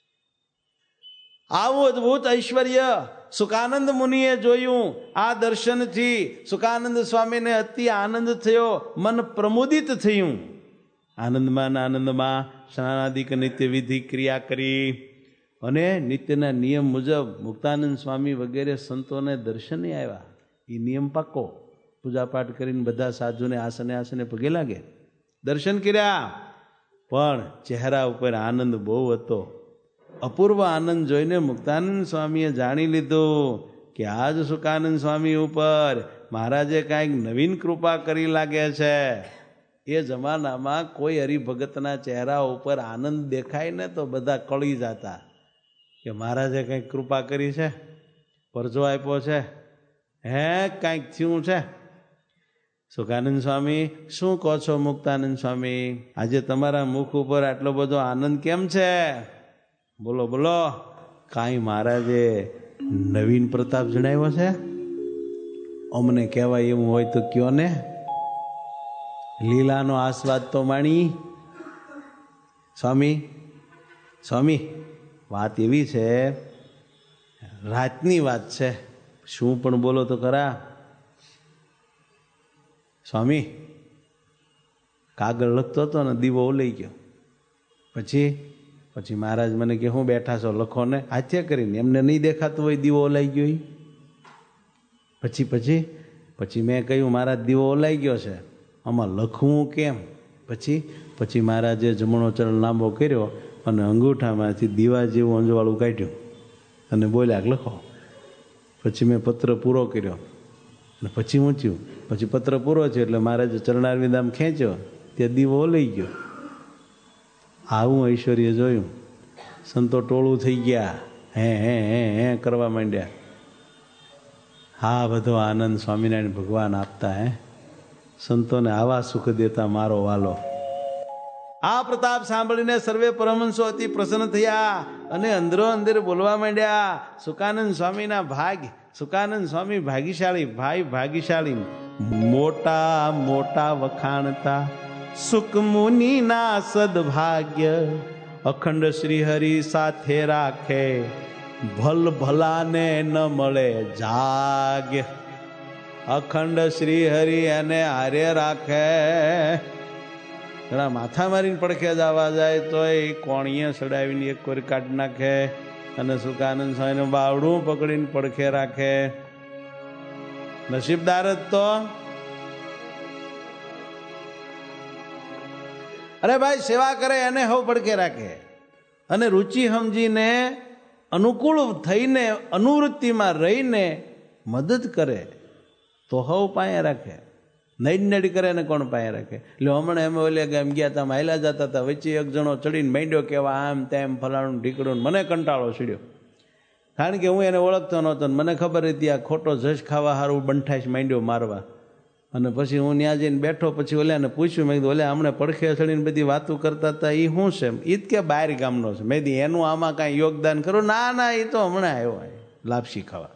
આવું અદ્ભુત ઐશ્વર્ય સુકાનંદ મુનિએ જોયું। આ દર્શનથી સુકાનંદ સ્વામીને અતિ આનંદ થયો, મન પ્રમોદિત થયું। આનંદમાં આનંદમાં સ્નાનાદિક નિત્ય વિધિ ક્રિયા કરી અને નિત્યના નિયમ મુજબ મુક્તાનંદ સ્વામી વગેરે સંતોને દર્શને આવ્યા। એ નિયમ પાકો। પૂજાપાઠ કરીને બધા સાધુને આસને આસને પગે લાગે, દર્શન કર્યા, પણ ચહેરા ઉપર આનંદ બહુ હતો. અપૂર્વ આનંદ જોઈને મુક્તાનંદ સ્વામીએ જાણી લીધું કે આજ સુકાનંદ સ્વામી ઉપર મહારાજે કાંઈક નવીન કૃપા કરી લાગે છે. એ જમાનામાં કોઈ હરિભગતના ચહેરા ઉપર આનંદ દેખાય ને તો બધા કળી જતા કે મહારાજે કંઈક કૃપા કરી છે, પરજો આપ્યો છે, હે કાંઈક થયું છે. સુકાનંદ સ્વામી શું કહો છો મુક્તાનંદ સ્વામી, આજે તમારા મુખ ઉપર આટલો બધો આનંદ કેમ છે? બોલો બોલો, કાંઈ મહારાજે નવીન પ્રતાપ જણાવ્યો છે? અમને કહેવાય એવું હોય તો કયો ને. લીલાનો આસ્વાદ તો માણી. સ્વામી સ્વામી વાત એવી છે, રાતની વાત છે, શું પણ બોલો તો ખરા. સ્વામી કાગળ લખતો હતો ને દીવો લઈ ગયો. પછી પછી મહારાજ મને કે હું બેઠા છો લખો ને, હાથે કરીને, એમને નહીં દેખાતું હોય દીવો ઓલાઈ ગયો. પછી પછી પછી મેં કહ્યું મહારાજ દીવો ઓલાઈ ગયો છે, આમાં લખવું કેમ? પછી પછી મહારાજે જમણો ચરણ લાંબો કર્યો અને અંગૂઠામાંથી દીવા જેવું અંજવાળું કાઢ્યું અને બોલ્યા લખો. પછી મેં પત્ર પૂરો કર્યો અને પછી ઊંચ્યું. પછી પત્ર પૂરો છે એટલે મહારાજે ચરણારવિંદ આમ ખેંચ્યો, ત્યાં દીવો લઈ ગયો. આવું ઐશ્વર્ય જોયું. સંતો ટોળું થઈ ગયા, હે હે હે હે કરવા માંડ્યા. હા, બધો આનંદ સ્વામિનારાયણ ભગવાન આપતા. હે સંતોને આવા સુખ દેતા મારો વાલો. આ પ્રતાપ સાંભળીને સર્વે પરમહંસો અતિ પ્રસન્ન થયા અને અંદરો અંદર બોલવા માંડ્યા, સુકાનંદ સ્વામીના ભાગ, સુકાનંદ સ્વામી ભાગીશાળી, ભાઈ ભાગીશાળી, મોટા મોટા વખાણતા સુખ મુનિના સદભાગ્ય, અખંડ શ્રી હરિ સાથે રાખે, ભલ ભલાને ન મળે જાગ્ય. અખંડ શ્રી હરિ એને હારે રાખે. ઘણા માથા મારીને પડખે જવા જાય તો એ કોણીએ સડાવીને એક કોરી કાઢી નાખે અને સુકાનંદ સ્વામીનું બાવડું પકડીને પડખે રાખે. નસીબદાર જ તો. અરે ભાઈ, સેવા કરે એને હવ પડખે રાખે અને રુચિ સમજીને અનુકૂળ થઈને અનુવૃત્તિમાં રહીને મદદ કરે તો હવ પાયા રાખે. નડી નડી કરે ને કોણ પાયા રાખે? એટલે હમણાં એમ ઓલે કે એમ ગયા હતા, હાયલા જતા હતા, વચ્ચે એક જણો ચડીને માંડ્યો કેવા આમ તેમ ફલાણું ઢીકડું. મને કંટાળો સીડ્યો, કારણ કે હું એને ઓળખતો નહોતો. મને ખબર હતી આ ખોટો જશ ખાવા સારું બંઠાઈશ માંડ્યો મારવા. અને પછી હું ત્યાં જઈને બેઠો. પછી ઓલ્યાને પૂછ્યું, મેં કીધું ઓલે હમણાં પડખે ચડીને બધી વાતો કરતા હતા, એ શું છે? એ જ કે બહાર ગામનો છે. મેં કીધું એનું આમાં કાંઈ યોગદાન કરું? ના ના, એ તો હમણાં આવ્યો લાપસી ખાવા.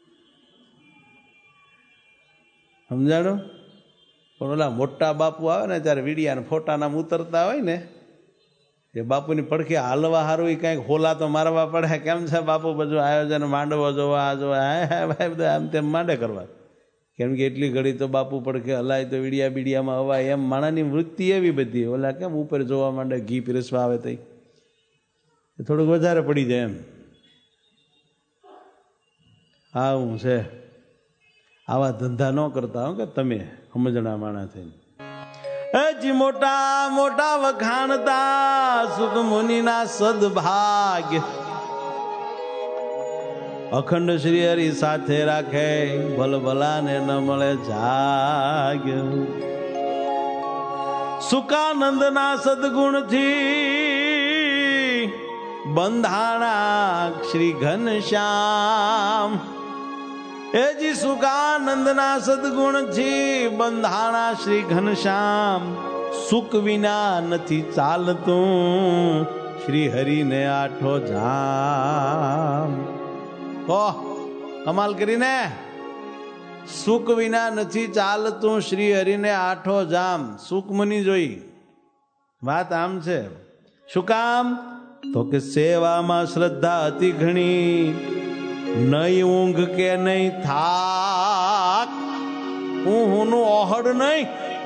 સમજાણું? પણ ઓલા મોટા બાપુ આવે ને ત્યારે વીડિયાને ફોટાનામ ઉતરતા હોય ને, એ બાપુની પડખે હાલવા સારું એ કાંઈક હોલા તો મારવા પડે. કેમ છે બાપુ? બધું આયોજન માંડવો જોવા આ જોવા, હા ભાઈ બધા આમ તેમ માંડે કરવા. કેમ કે એટલી ઘડી તો બાપુ પડખે હલાય તો વીડિયા બીડિયામાં હવાય. એમ માણાની વૃત્તિ એવી બધી. ઓલા કેમ ઉપર જોવા માંડે, ઘી પીરસવા આવે તો થોડુંક વધારે પડી જાય એમ. હા, હું છે આવા ધંધા ન કરતા હો કે તમે સમજણા માણા થઈને. હજી મોટા મોટા વખાણતા સુખ મુનિના સદભાગ્ય, અખંડ શ્રી હરિ સાથે રાખે, ભલ ભલાને ન મળે જાગ્ય. સુકાનંદના સદગુણથી બંધાણા શ્રી ઘનશ્યામ. એજી સુકાનંદના સદગુણથી બંધાણા શ્રી ઘનશ્યામ. સુખ વિના નથી ચાલતું શ્રી હરિને આઠો જામ. ઓહ, કમાલ કરીને. સુખ વિના નથી ચાલતું શ્રી હરિને આઠો જામ. સુખ મુની જોઈ વાત આમ છે. શું કામ? તો કે સેવામાં શ્રદ્ધા અતિ ઘણી, નહીં ઊંઘ કે નહીં થાક, ઊંઘનું ઓહડ નહીં.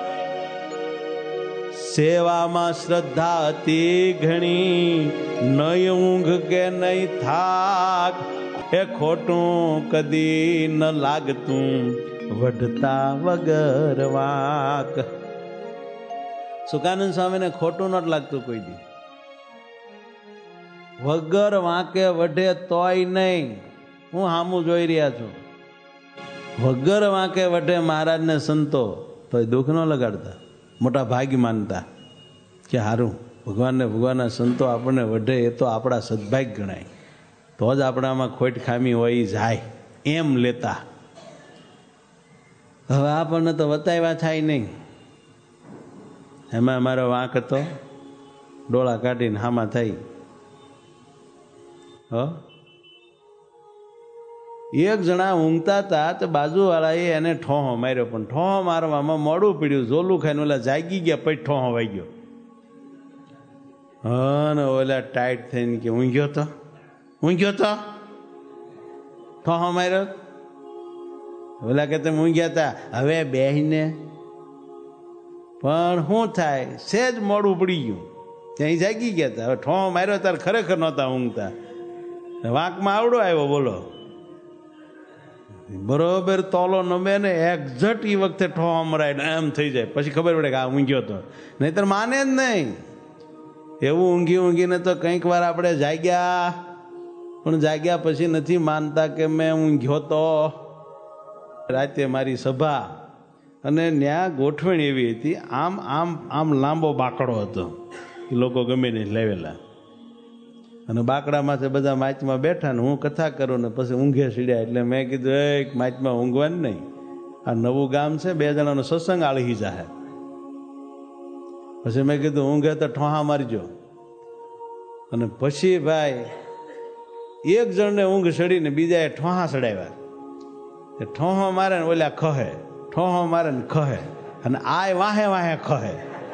સેવામાં શ્રદ્ધા અતિ ઘણી, નહીં ઊંઘ કે નહીં થાક. એ ખોટું કદી ન લાગતું વઢતા વગર વાંક. સુકાનંદ સ્વામીને ખોટું નહોતું લાગતું કોઈ દી. વગર વાંકે વઢે તોય નહીં. હું હામું જોઈ રહ્યા છું. વગર વાંકે વઢે મહારાજને સંતો તોય દુઃખ ન લગાડતા, મોટા ભાગ્ય માનતા કે હારું ભગવાનને ભગવાનના સંતો આપણને વઢે એ તો આપણા સદભાગ્ય ગણાય, તો જ આપણામાં ખોટ ખામી હોય જાય એમ લેતા. હવે આપણને તો વતાવ્યા થાય નહીં. એમાં મારો વાંક હતો, ડોળા કાઢીને હામાં થઈ. હ એક જણા ઊંઘતા હતા તો બાજુવાળાએ એને ઠોહો માર્યો, પણ ઠોહો મારવામાં મોડું પીડ્યું, ઝોલું ખાઈને ઓલા જાગી ગયા, પછી ઠોહો વાઈ ગયો. હા ને ઓલા ટાઈટ થઈને કે ઊંઘ્યો તો ઊંઘ્યો તો ઠોહો માર્યો. ઓલા કે તમે ઊંઘ્યા હતા, હવે બેહીને પણ શું થાય, સેજ મોડું પડી ગયું, ત્યાં જાગી ગયા હતા. હવે ઠોહો માર્યો ત્યારે ખરેખર નહોતા ઊંઘતા, વાંકમાં આવડો આવ્યો. બોલો, બરોબર તોલો નમે ને એક્ઝેક્ટ એ વખતે ઠોહો મરાય એમ થઈ જાય, પછી ખબર પડે કે આ ઊંઘ્યો હતો, નહીતર માને જ નહીં. એવું ઊંઘી ઊંઘીને તો કંઈક વાર આપણે જાગ્યા, પણ જાગ્યા પછી નથી માનતા કે મેં ઊંઘ્યો તો. રાતે મારી સભા, અને ત્યાં ગોઠવણ એવી હતી, આમ આમ આમ લાંબો બાકડો હતો, એ લોકો ગમે ને લાવેલા, અને બાકડામાંથી બધા માચમાં બેઠા ને હું કથા કરું ને પછી ઊંઘે સીડ્યા. એટલે મેં કીધું એક માચમાં ઊંઘવાનું નહીં, આ નવું ગામ છે, બે જણાનો સત્સંગ આળહી જાહે. પછી મેં કીધું ઊંઘે તો ઠોહા મારજો. અને પછી ભાઈ એક જણને ઊંઘ સડીને બીજાએ ઠોહા સડાવ્યા. ઠોહો મારે ને ઓલા ખહે, ઠોહો મારે ને ખહે, અને આય વાહે વાહે ખહે.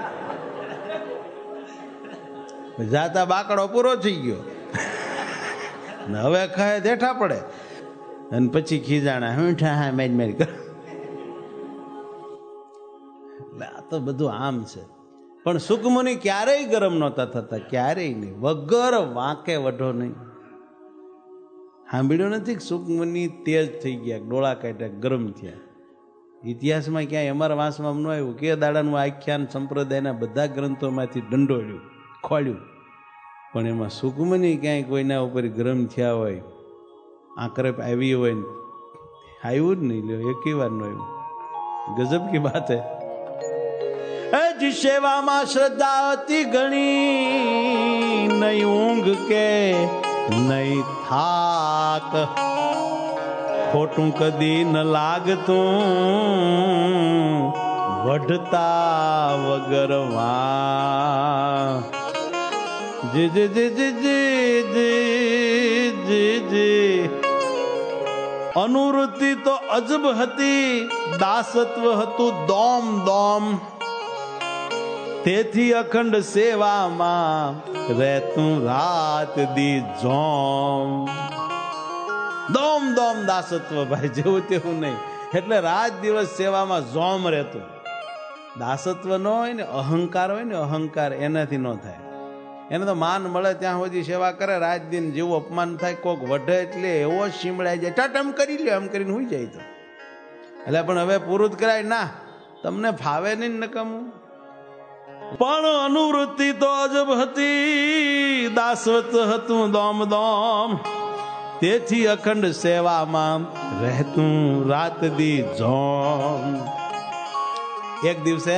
જાતા બાકડો પૂરો થઈ ગયો ને હવે ખહે દેઠા પડે. અને પછી ખીજાણા હું ઠાહા મેજ મેજ કર. આ તો બધું આમ છે. પણ સુખમુનિ ક્યારેય ગરમ નહોતા થતા, ક્યારેય નહીં. વગર વાંકે વઢો નહીં. સાંભળ્યું નથી કે સુખમુનિ તેજ થઈ ગયા, ડોળા કાઢ્યા, ગરમ થયા. ઇતિહાસમાં ક્યાંય અમારા વાંસમાં ન આવ્યું કે દાડાનું આખ્યાન સંપ્રદાયના બધા ગ્રંથોમાંથી દંડોળ્યું, ખોળ્યું, પણ એમાં સુખમુનિ ક્યાંય કોઈના ઉપર ગરમ થયા હોય, આંકરે આવી હોય ને આવ્યું જ નહીં. લ્યો એકી વાર ન આવ્યું. ગજબ કી વાત હે. જી સેવામાં શ્રદ્ધા હતી ઘણી, નહીં ઊંઘ કે નહીં થાક, ખોટું કદી ન લાગતું, વઢતા વગર વાં. જી જી જી જી જી જી જી. અનુવૃત્તિ તો અજબ હતી, દાસત્વ હતું દોમ દોમ, તેથી અખંડ સેવામાં રહેતું રાત દી જોમ. દોમ દોમ દાસત્વ ભાઈ, જેવું તેવું નહીં. એટલે રાત દિવસ સેવામાં જોમ રહેતું. દાસત્વ ન હોય ને, અહંકાર હોય ને, અહંકાર એનાથી ન થાય. એને તો માન મળે ત્યાં સુધી સેવા કરે, રાત દિન જેવું અપમાન થાય, કોક વઢે એટલે એવો શીમડાઈ જાય, ટટ એમ કરી લે, એમ કરીને હોઈ જાય. તો એટલે પણ હવે પૂરું જ કરાય ના, તમને ફાવે નહીં નકામું. પણ અનુવૃત્તિ તો અજબ હતી, દાસવત હતું દોમ દોમ, તેથી અખંડ સેવામાં રહેતું રાત દી જોમ. એક દિવસે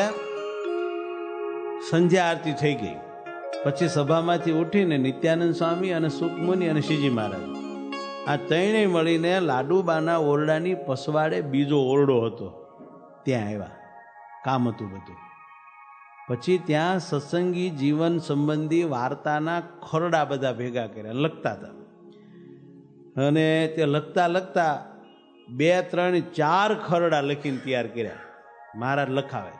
સંધ્યા આરતી થઈ ગઈ, પછી સભામાંથી ઉઠીને નિત્યાનંદ સ્વામી અને સુખમુનિ અને શ્રીજી મહારાજ આ ત્રણેય મળીને લાડુબાના ઓરડાની પસવાડે બીજો ઓરડો હતો ત્યાં આવ્યા. કામ હતું બધું. પછી ત્યાં સત્સંગી જીવન સંબંધી વાર્તાના ખરડા બધા ભેગા કર્યા, લખતા હતા. અને તે લખતા લખતા બે ત્રણ ચાર ખરડા લખીને તૈયાર કર્યા. મહારાજ લખાવે,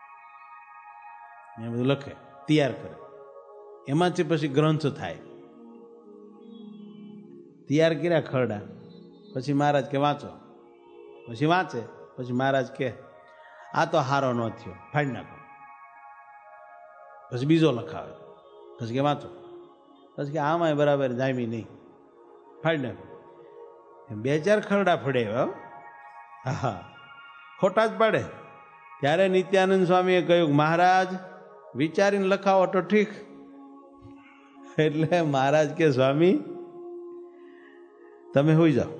એ બધું લખે, તૈયાર કરે, એમાંથી પછી ગ્રંથ થાય. તૈયાર કર્યા ખરડા, પછી મહારાજ કે વાંચો, પછી વાંચે, પછી મહારાજ કે આ તો હારો ન થયો, ફાડી નાખો. પછી બીજો લખાવે, પછી કે વાંચો, પછી કે આમાં બરાબર જામી નહીં, ફાડી નાખો. બે ચાર ખરડા ફળે. હા, ખોટા જ પાડે. ત્યારે નિત્યાનંદ સ્વામીએ કહ્યું, મહારાજ વિચારીને લખાવો તો ઠીક. એટલે મહારાજ કે સ્વામી તમે હોઈ જાઓ,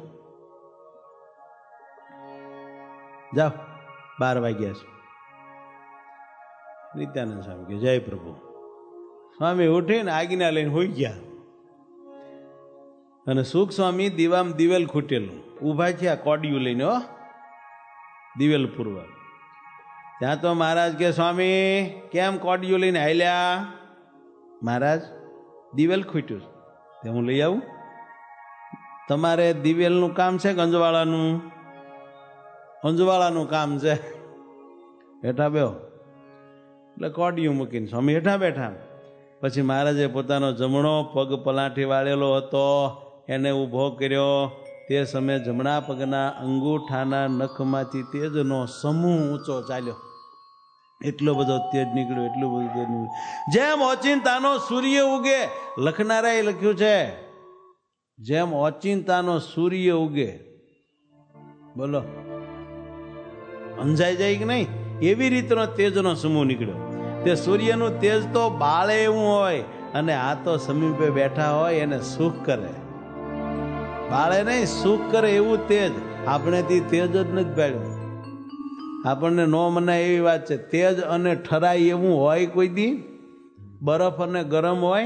જાઓ, બાર વાગ્યા છે. નિત્યાનંદ સ્વામી કે જય પ્રભુ. સ્વામી ઉઠીને આજ્ઞા લઈને હોઈ ગયા. અને સુખ સ્વામી દીવામ દિવેલ ખૂટેલું ઊભા થયા કોડિયું લઈને, હો દિવેલ પૂરવા. ત્યાં તો મહારાજ કે સ્વામી કેમ કોડિયું લઈને હાલ્યા? મહારાજ દિવેલ ખૂટ્યું તે હું લઈ આવું. તમારે દિવેલનું કામ છે કે અંજવાળાનું? અંજવાળાનું કામ છે. હેઠા બેહો. એટલે કોડિયું મૂકીને સ્વામી હેઠા બેઠા. પછી મહારાજે પોતાનો જમણો પગ પલાઠી વાળેલો હતો એને ઊભો કર્યો. તે સમયે જમણા પગના અંગૂઠાના નખમાંથી તેજનો સમૂહ ઊંચો ચાલ્યો. એટલો બધો તેજ નીકળ્યો, એટલું બધું તેજ નીકળ્યું. જેમ ઓચિંતાનો સૂર્ય ઉગે, લખનારાએ લખ્યું છે, જેમ ઓચિંતાનો સૂર્ય ઉગે. બોલો, અંજાઈ જાય કે નહીં? એવી રીતનો તેજનો સમૂહ નીકળ્યો. તે સૂર્યનું તેજ તો બાળે એવું હોય, અને આ તો સમીપે બેઠા હોય એને સુખ કરે. બાળે નહીં, સુખ કરે એવું તેજ. આપણેથી તેજ જ નથી પાડ્યું. આપણને નો મનાય એવી વાત છે. તેજ અને ઠરાય એવું હોય કોઈ દી? બરફ અને ગરમ હોય,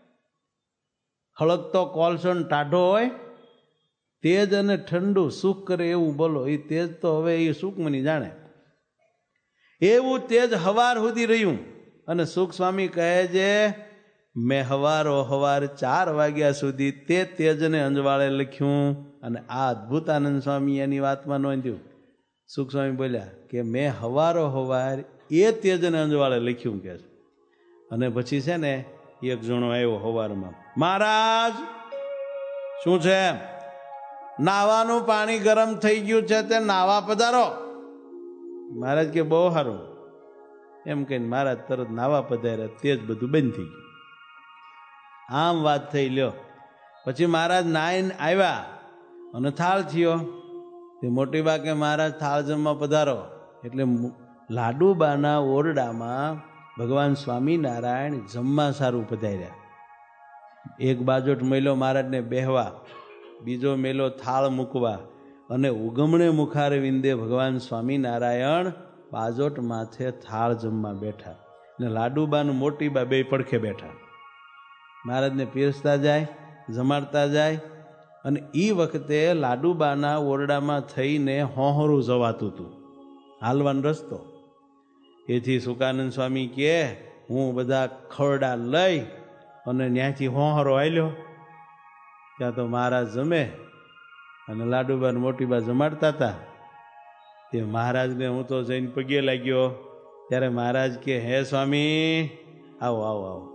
હળકતો કોલસો ને ટાઢો હોય. તેજ અને ઠંડુ સુખ કરે એવું બોલો. એ તેજ તો હવે એ સુખ મની જાણે. એવું તેજ હવાર સુધી રહ્યું. અને સુખ સ્વામી કહે છે, મેં હવારો હવાર ચાર વાગ્યા સુધી તે તેજને અંજવાળે લખ્યું. અને આ અદ્ભુતાનંદ સ્વામી એની વાતમાં નોંધ્યું. સુખ સ્વામી બોલ્યા કે મેં હવારો હવાર એ તેજને અંજવાળે લખ્યું કે છે. અને પછી છે ને એક જણો આવ્યો હવારમાં, મહારાજ શું છે? નાવાનું પાણી ગરમ થઈ ગયું છે, તે નાવા પધારો. મહારાજ કે બહુ સારું. એમ કહીને મહારાજ તરત નાવા પધાર્યા. તેજ બધું બંધ થઈ ગયું. આમ વાત થઈ. લ્યો પછી મહારાજ નાઈને આવ્યા અને થાળ થયો. તે મોટી બા કે મહારાજ થાળ જમવા પધારો. એટલે લાડુબાના ઓરડામાં ભગવાન સ્વામિનારાયણ જમવા સારું પધાર્યા. એક બાજોટ મેલો મહારાજને બેહવા, બીજો મેલો થાળ મૂકવા, અને ઉગમણે મુખારે વિંદે ભગવાન સ્વામિનારાયણ બાજોટ માથે થાળ જમવા બેઠા. ને લાડુબાનું મોટી બા બે પડખે બેઠા. મહારાજને પીરસતા જાય, જમાડતા જાય. અને એ વખતે લાડુબાના ઓરડામાં થઈને હોહરું જવાતું હતું, હાલવાનો રસ્તો. એથી સુકાનંદ સ્વામી કહે, હું બધા ખરડા લઈ અને ત્યાંથી હોહરો હાલ્યો. ત્યાં તો મહારાજ જમે અને લાડુબા મોટી બા જમાડતા હતા. તે મહારાજને હું તો જઈને પગે લાગ્યો. ત્યારે મહારાજ કે, હે સ્વામી આવો આવો આવો,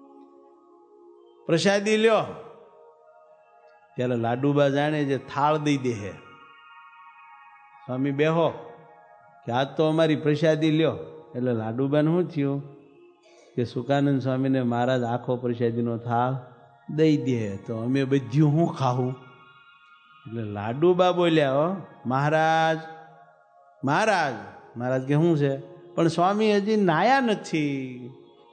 પ્રસાદી લ્યો. ત્યારે લાડુબા જાણે જે થાળ દઈ દે હે. સ્વામી બેહો કે આજ તો અમારી પ્રસાદી લ્યો. એટલે લાડુબાને શું થયું કે સુકાનંદ સ્વામીને મહારાજ આખો પ્રસાદીનો થાળ દઈ દે, તો અમે બધું શું ખાવું? એટલે લાડુબા બોલ્યા, હો મહારાજ મહારાજ મહારાજ કે શું છે? પણ સ્વામી હજી નાયા નથી.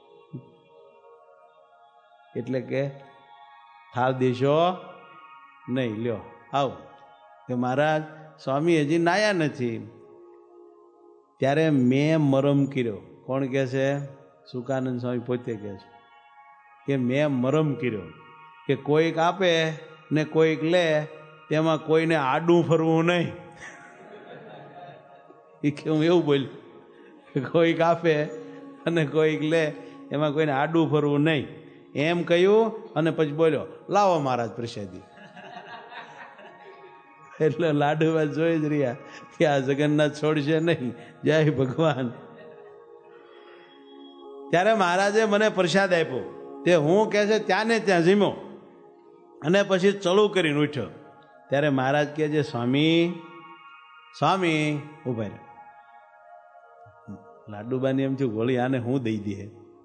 એટલે કે થાળ દેશો નહીં, લ્યો આવો. કે મહારાજ સ્વામી હજી નાયા નથી. ત્યારે મેં મરમ કર્યો. કોણ કહે છે? સુકાનંદ સ્વામી પોતે કહે છે કે મેં મરમ કર્યો કે કોઈક આપે ને કોઈક લે, તેમાં કોઈને આડું ફરવું નહીં. એ કે હું એવું બોલ્યું, કોઈક આપે અને કોઈક લે, એમાં કોઈને આડું ફરવું નહીં એમ કહ્યું. અને પછી બોલ્યો, લાવો મહારાજ પ્રસાદી. એટલે લાડુબા જોઈ જ રહ્યા કે આ જગન્નાથ છોડશે નહીં. જય ભગવાન. ત્યારે મહારાજે મને પ્રસાદ આપ્યો. તે હું કહે છે ત્યાં ને ત્યાં જીમ્યો અને પછી ચલું કરીને ઉઠ્યો. ત્યારે મહારાજ કહે છે, સ્વામી સ્વામી ઉભા રહે. લાડુબાની એમ થયું, ગોળી આને હું દઈ દે.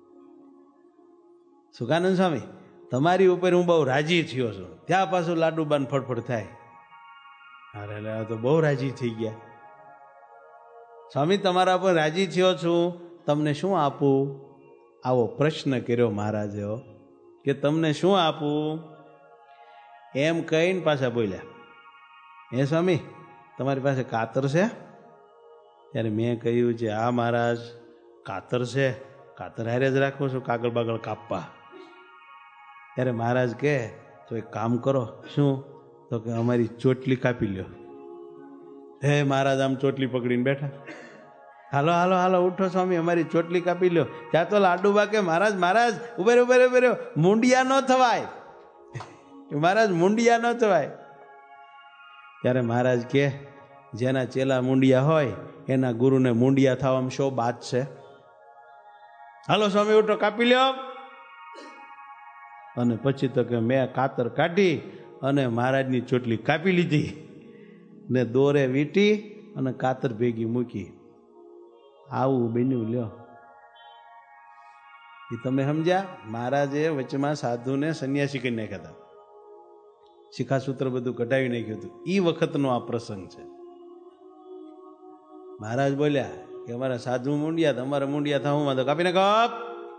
સુકાનંદ સ્વામી તમારી ઉપર હું બહુ રાજી થયો છું. ત્યાં પાછું લાડુબાને ફટફટ થાય. અરે તો બહુ રાજી થઈ ગયા. સ્વામી તમારા પર રાજી થયો છું, તમને શું આપું? આવો પ્રશ્ન કર્યો મહારાજે કે તમને શું આપું? એમ કહીને પાછા બોલ્યા, હે સ્વામી તમારી પાસે કાતર છે? ત્યારે મેં કહ્યું છે, હા મહારાજ કાતર છે, કાતર હારે જ રાખું છું કાગળ બાગળ કાપવા. ત્યારે મહારાજ કહે, તો એક કામ કરો. શું? તો કે અમારી ચોટલી કાપી લ્યો. હે મહારાજ આમ ચોટલી પકડીને બેઠા. હાલો હાલો હાલો ઉઠો સ્વામી, અમારી ચોટલી કાપી લ્યો. ત્યાં તો લાડુબા કે મહારાજ મહારાજ ઉભે ઉભે ઉભે મુંડિયા ન થવાય, મહારાજ મુંડિયા ન થવાય. ત્યારે મહારાજ કે, જેના ચેલા મુંડિયા હોય એના ગુરુને મુંડિયા થવામાં શો બાત છે? હાલો સ્વામી ઉઠો, કાપી લ્યો. અને પછી તો કે મેં કાતર કાઢી અને મહારાજની ચોટલી કાપી લીધી ને દોરે વીંટી અને કાતર ભેગી મૂકી. આવું બન્યું. લ્યો, એ તમે સમજ્યા? મહારાજે વચમાં સાધુને સંન્યાસી કરી નાખ્યા હતા, શિખાસૂત્ર બધું કઢાવી નાખ્યું હતું. એ વખતનો આ પ્રસંગ છે. મહારાજ બોલ્યા કે અમારા સાધુ મુંડિયા, તમારા મુંડિયા થા હું તો કાપીને કપ.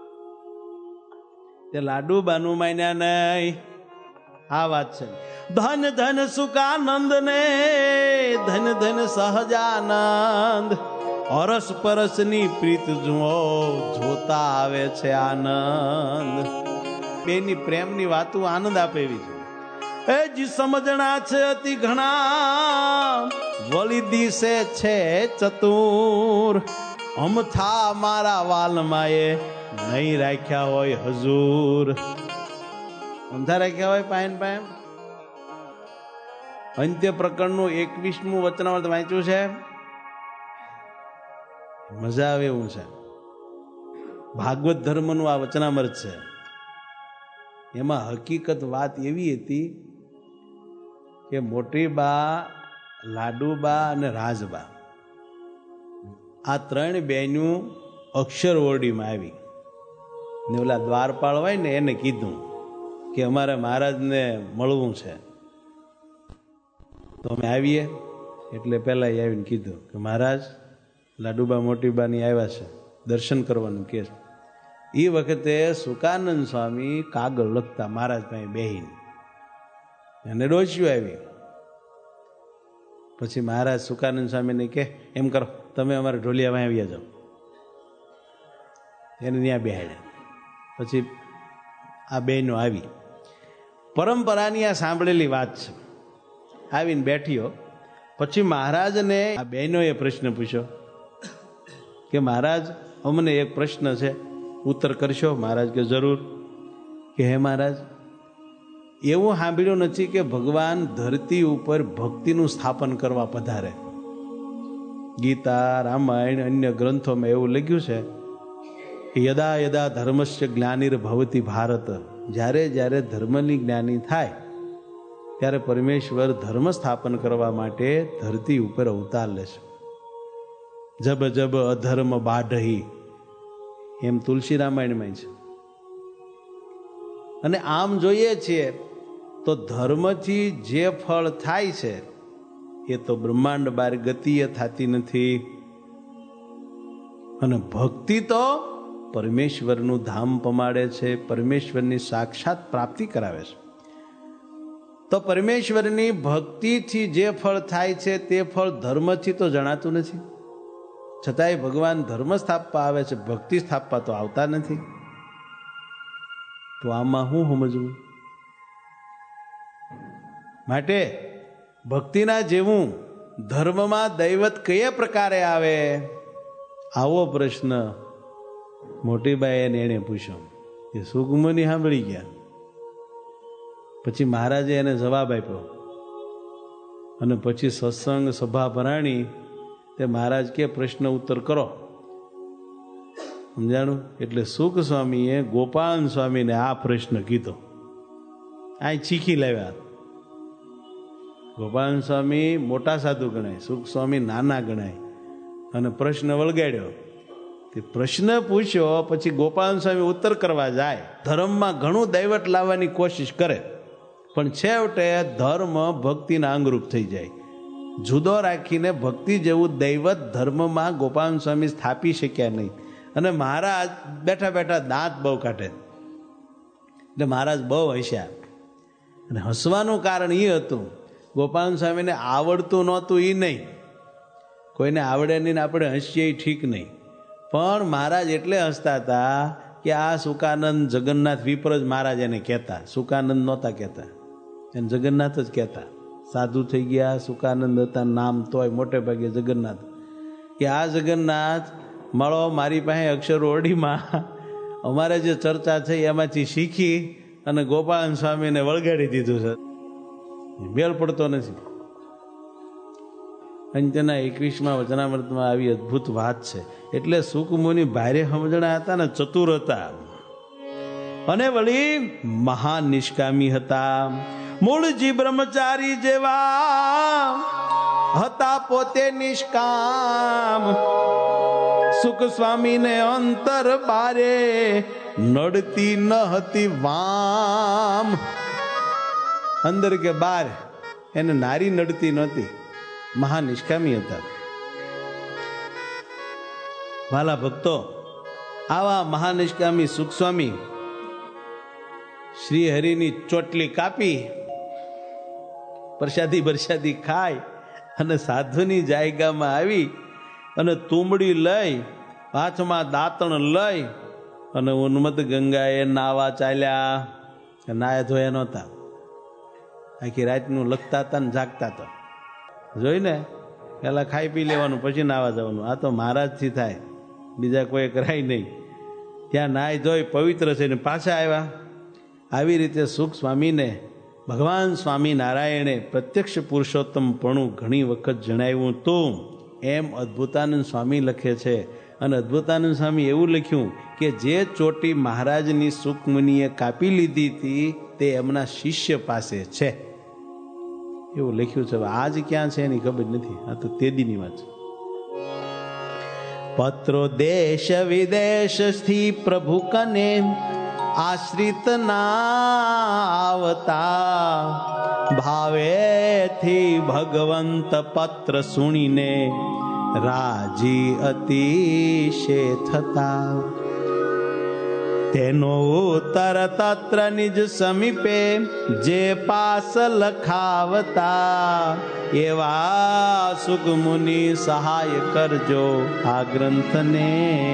તે લાડુ બાનું માન્યા નહીં. આ વાત છે. ધન ધન સુખાનંદ ને ધન ધન સહજાનંદ, અરસ પરસની પ્રીત જુઓ જોતા આવે છે આનંદ. બેની પ્રેમની વાતો આનંદ આપે એવી છે. એ જી સમજણા છે અતિ ઘણા, વળી દિશે છે ચતુર, અમથા મારા વાલમાએ નહીં રાખ્યા હોય હજૂર. અમથા રાખ્યા હોય પાયન પાયન. અંત્ય પ્રકરણનું એકવીસમું વચનામૃત વાંચ્યું છે, મજા આવે એવું છે. ભાગવત ધર્મનું આ વચનામૃત છે. એમાં હકીકત વાત એવી હતી કે મોટી બા, લાડુબા અને રાજબા આ ત્રણ બહેનું અક્ષર ઓરડીમાં આવી ને ઓલા દ્વારપાળ હોય ને એને કીધું કે અમારે મહારાજને મળવું છે, તો અમે આવીએ. એટલે પહેલાં આવીને કીધું કે મહારાજ લાડુબા મોટીબાની આવ્યા છે, દર્શન કરવાનું કે. એ વખતે સુકાનંદ સ્વામી કાગળ લખતા મહારાજ પાસે બેહીને, અને ડોસ્યું આવી. પછી મહારાજ સુકાનંદ સ્વામીને કે એમ કરો તમે અમારે ઢોલિયામાં આવ્યા જાઓ. એને ત્યાં બેહાડ્યા. પછી આ બહેનો આવી. પરંપરાની આ સાંભળેલી વાત છે. આવીને બેઠીઓ. પછી મહારાજને આ બહેનોએ પ્રશ્ન પૂછ્યો કે મહારાજ અમને એક પ્રશ્ન છે, ઉત્તર કરશો? મહારાજ કે જરૂર. કે હે મહારાજ, એવું સાંભળ્યું નથી કે ભગવાન ધરતી ઉપર ભક્તિનું સ્થાપન કરવા પધારે. ગીતા, રામાયણ, અન્ય ગ્રંથોમાં એવું લખ્યું છે કે યદા યદા ધર્મસ્ય ગ્લાનિર ભવતી ભારત, જ્યારે જ્યારે ધર્મની જ્ઞાની થાય ત્યારે પરમેશ્વર ધર્મ સ્થાપન કરવા માટે ધરતી ઉપર અવતાર લે છે. જબ જબ અધર્મ બાઢહી, એમ તુલસી રામાયણમાં છે. અને આમ જોઈએ છીએ તો ધર્મથી જે ફળ થાય છે એ તો બ્રહ્માંડ બાર ગતિએ થતી નથી. અને ભક્તિ તો પરમેશ્વરનું ધામ પમાડે છે, પરમેશ્વરની સાક્ષાત પ્રાપ્તિ કરાવે છે. તો પરમેશ્વરની ભક્તિથી જે ફળ થાય છે તે ફળ ધર્મથી તો જણાતું નથી. છતાંય ભગવાન ધર્મ સ્થાપવા આવે છે, ભક્તિ સ્થાપવા તો આવતા નથી. તો આમાં શું સમજવું? માટે ભક્તિના જેવું ધર્મમાં દૈવત કયા પ્રકારે આવે, આવો પ્રશ્ન મોટીબાઈ એને પૂછ્યો. એ સુગમની સાંભળી ગયા. પછી મહારાજે એને જવાબ આપ્યો. અને પછી સત્સંગ સભા ભરાણી. તે મહારાજ કે પ્રશ્ન ઉત્તર કરો. સમજાણું? એટલે સુખ સ્વામીએ ગોપાલ સ્વામીને આ પ્રશ્ન કીધો. આ ચીખી લાવ્યા. ગોપાલ સ્વામી મોટા સાધુ ગણાય, સુખ સ્વામી નાના ગણાય. અને પ્રશ્ન વળગાડ્યો. તે પ્રશ્ન પૂછ્યો પછી ગોપાલ સ્વામી ઉત્તર કરવા જાય. ધર્મમાં ઘણું દૈવત લાવવાની કોશિશ કરે, પણ છેવટે ધર્મ ભક્તિના અંગરૂપ થઈ જાય. જુદો રાખીને ભક્તિ જેવું દૈવત ધર્મમાં ગોપાલ સ્વામી સ્થાપી શક્યા નહીં. અને મહારાજ બેઠા બેઠા દાંત બહુ કાઢે, એટલે મહારાજ બહુ હસ્યા. અને હસવાનું કારણ એ હતું, ગોપાલ સ્વામીને આવડતું નહોતું એ નહીં, કોઈને આવડે નહીં ને આપણે હસીએ એ ઠીક નહીં, પણ મહારાજ એટલે હસતા હતા કે આ સુકાનંદ જગન્નાથ વિપ્ર જ મહારાજ એને કહેતા, સુકાનંદ નહોતા કહેતા, એને જગન્નાથ જ કહેતા. સાધુ થઈ ગયા, સુકાનંદ હતા નામ, તોય મોટે ભાગે જગન્નાથ. કે આ જગન્નાથ મળો મારી પાસે અક્ષર ઓરડીમાં, અમારે જે ચર્ચા છે એમાંથી શીખી અને ગોપાલ સ્વામીને વળગાડી દીધું છે, મેળ પડતો નથી. અંત્યના એકવીસમાં વચનામૃતમાં આવી અદ્ભુત વાત છે. એટલે સુકમુનિ ભારે સમજણા હતા ને ચતુર હતા, અને વળી મહાન નિષ્કામી હતા. મૂળજી બ્રહ્મચારી જેવા હતા પોતે નિષ્કામ. સુખ સ્વામીને અંતર બારે નડતી ન હતી વામ. અંદર કે બાર એને નારી નડતી નહોતી, મહા નિષ્કામી હતા. વાલા ભક્તો, આવા મહાનિષ્કામી સુખ સ્વામી શ્રી હરિની ચોટલી કાપી, પ્રસાદી બરસાદી ખાય અને સાધુની જાયગામાં આવી અને તુંબડી લઈ, હાથમાં દાંતણ લઈ અને ઉન્મત્ત ગંગાએ નાવા ચાલ્યા. નાયા ધોયા નહોતા, આખી રાતનું લખતા હતા ને જાગતા હતા. જોઈને પેલા ખાઈ પી લેવાનું, પછી નાવા જવાનું. આ તો મહારાજથી થાય, બીજા કોઈ કરાય નહીં. ત્યાં નાય ધોઈ પવિત્ર છે ને પાછા આવ્યા. આવી રીતે સુખ સ્વામીને ભગવાન સ્વામિનારાયણે પ્રત્યક્ષ પુરુષોત્તમપણું ઘણી વખત જણાવ્યું હતું. એમ અદ્ભુતાનંદ સ્વામી લખે છે. અને અદ્ભુતાનંદ સ્વામી એવું લખ્યું કે જે ચોટી મહારાજની સુખમુનિએ કાપી લીધી હતી તે એમના શિષ્ય પાસે છે, એવું લખ્યું છે. આજ ક્યાં છે એની ખબર નથી, આ તો તેદીની વાત છે. પત્રો દેશ વિદેશથી પ્રભુ કને આશ્રિત ના આવતા. ભાવેથી ભગવંત પત્ર સુણીને રાજી અતિશે થતા. તેનો ઉત્તર તત્ર નિજ સમીપે જે પાસ લખાવતા. એવા સુખમુનિ સહાય કરજો આ ગ્રંથને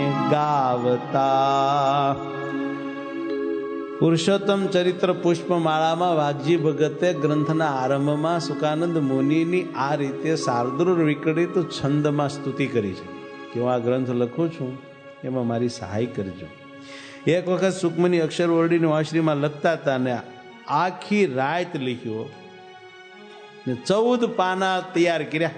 ગાવતા. પુરુષોત્તમ ચરિત્ર પુષ્પમાળામાં વાઘજી ભગતે ગ્રંથના આરંભમાં સુકાનંદ મુનિની આ રીતે શાર્દૂળ વિકળિત છંદમાં સ્તુતિ કરી છે કે હું આ ગ્રંથ લખું છું, એમાં મારી સહાય કરજો. એક વખત સુકમુનિ અક્ષર ઓરડીની વાંસળીમાં લખતા હતા ને આખી રાત લખ્યો ને ચૌદ પાના તૈયાર કર્યા.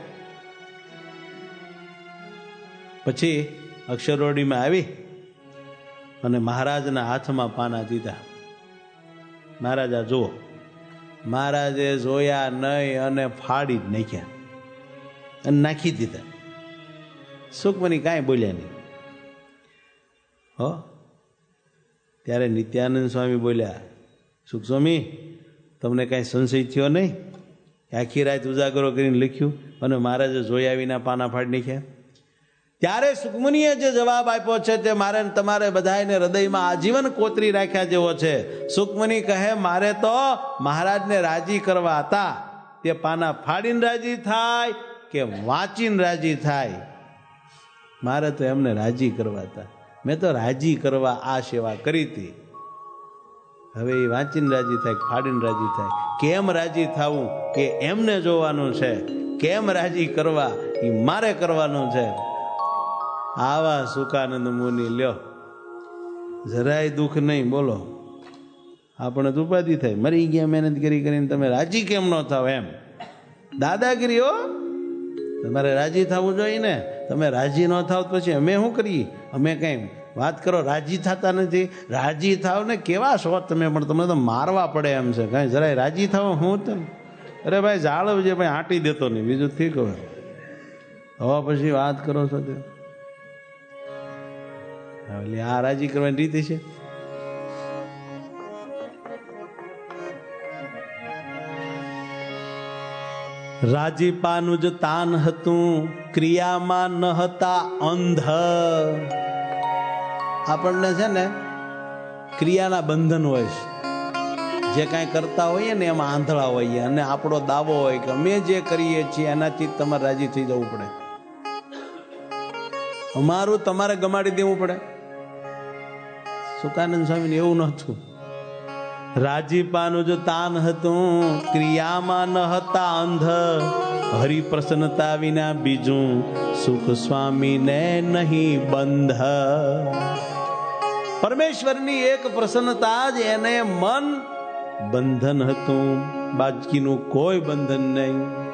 પછી અક્ષર ઓરડીમાં આવી અને મહારાજના હાથમાં પાના દીધા. મહારાજા જુઓ. મહારાજે જોયા નહીં અને ફાડી જ નાખ્યા અને નાખી દીધા. સુકમુનિ કાંઈ બોલ્યા નહીં. હો ત્યારે નિત્યાનંદ સ્વામી બોલ્યા, સુખ સ્વામી તમને કાંઈ સંશય થયો નહીં? આખી રાત ઉજાગરો કરીને લખ્યું અને મહારાજે જોયા વિના પાના ફાડી નાખ્યા. ત્યારે સુકમુનિએ જે જવાબ આપ્યો છે તે મારે તમારે બધાને હૃદયમાં આજીવન કોતરી રાખ્યા જેવો છે. સુકમુનિ કહે, મારે તો મહારાજને રાજી કરવા હતા. તે પાના ફાડીને રાજી થાય કે વાંચીને રાજી થાય? મારે તો એમને રાજી કરવા હતા. મેં તો રાજી કરવા આ સેવા કરી હતી. હવે એ વાંચીને રાજી થાય, ફાડીને રાજી થાય. કેમ રાજી થવું કે એમને જોવાનું છે, કેમ રાજી કરવા એ મારે કરવાનું છે. આવા સુકાનંદ મુનિ લ્યો, જરાય દુઃખ નહીં. બોલો, આપણે તો ઉપાધિ થાય, મરી ગયા મહેનત કરી કરીને તમે રાજી કેમ ન થાવ? એમ દાદાગીરી હો. તમારે રાજી થવું જોઈએ ને. તમે રાજી ન થાવ પછી અમે શું કરીએ? અમે કઈ વાત કરો, રાજી થતા નથી. રાજી થાવ ને કેવા છો તમે, પણ તમને તો મારવા પડે એમ છે. કઈ જરાય રાજી થાવ હું તમે? અરે ભાઈ જાળવજે ભાઈ, આંટી દેતો નહીં, બીજું ઠીક. હવે હવે પછી વાત કરો છો તે એટલે આ રાજી કરવાની રીત છે. રાજીપાનું જ તાન હતું, ક્રિયામાં ન હતા અંધ. આપણને છે ને ક્રિયાના બંધન હોય છે, જે કાંઈ કરતા હોઈએ ને એમાં આંધળા હોઈએ, અને આપણો દાવો હોય કે અમે જે કરીએ છીએ એનાથી તમારે રાજી થઈ જવું પડે, અમારું તમારે ગમાડી દેવું પડે. સુકાનંદ સ્વામીને એવું નહોતું. રાજીપાનું જ તાન હતું, ક્રિયામાં ન હતા અંધ. હરિ પ્રસન્નતા વિના બીજું સુખ સ્વામીને નહીં બંધ. પરમેશ્વરની એક પ્રસન્નતા જ એને મન બંધન હતું, બાકીનું કોઈ બંધન નહીં.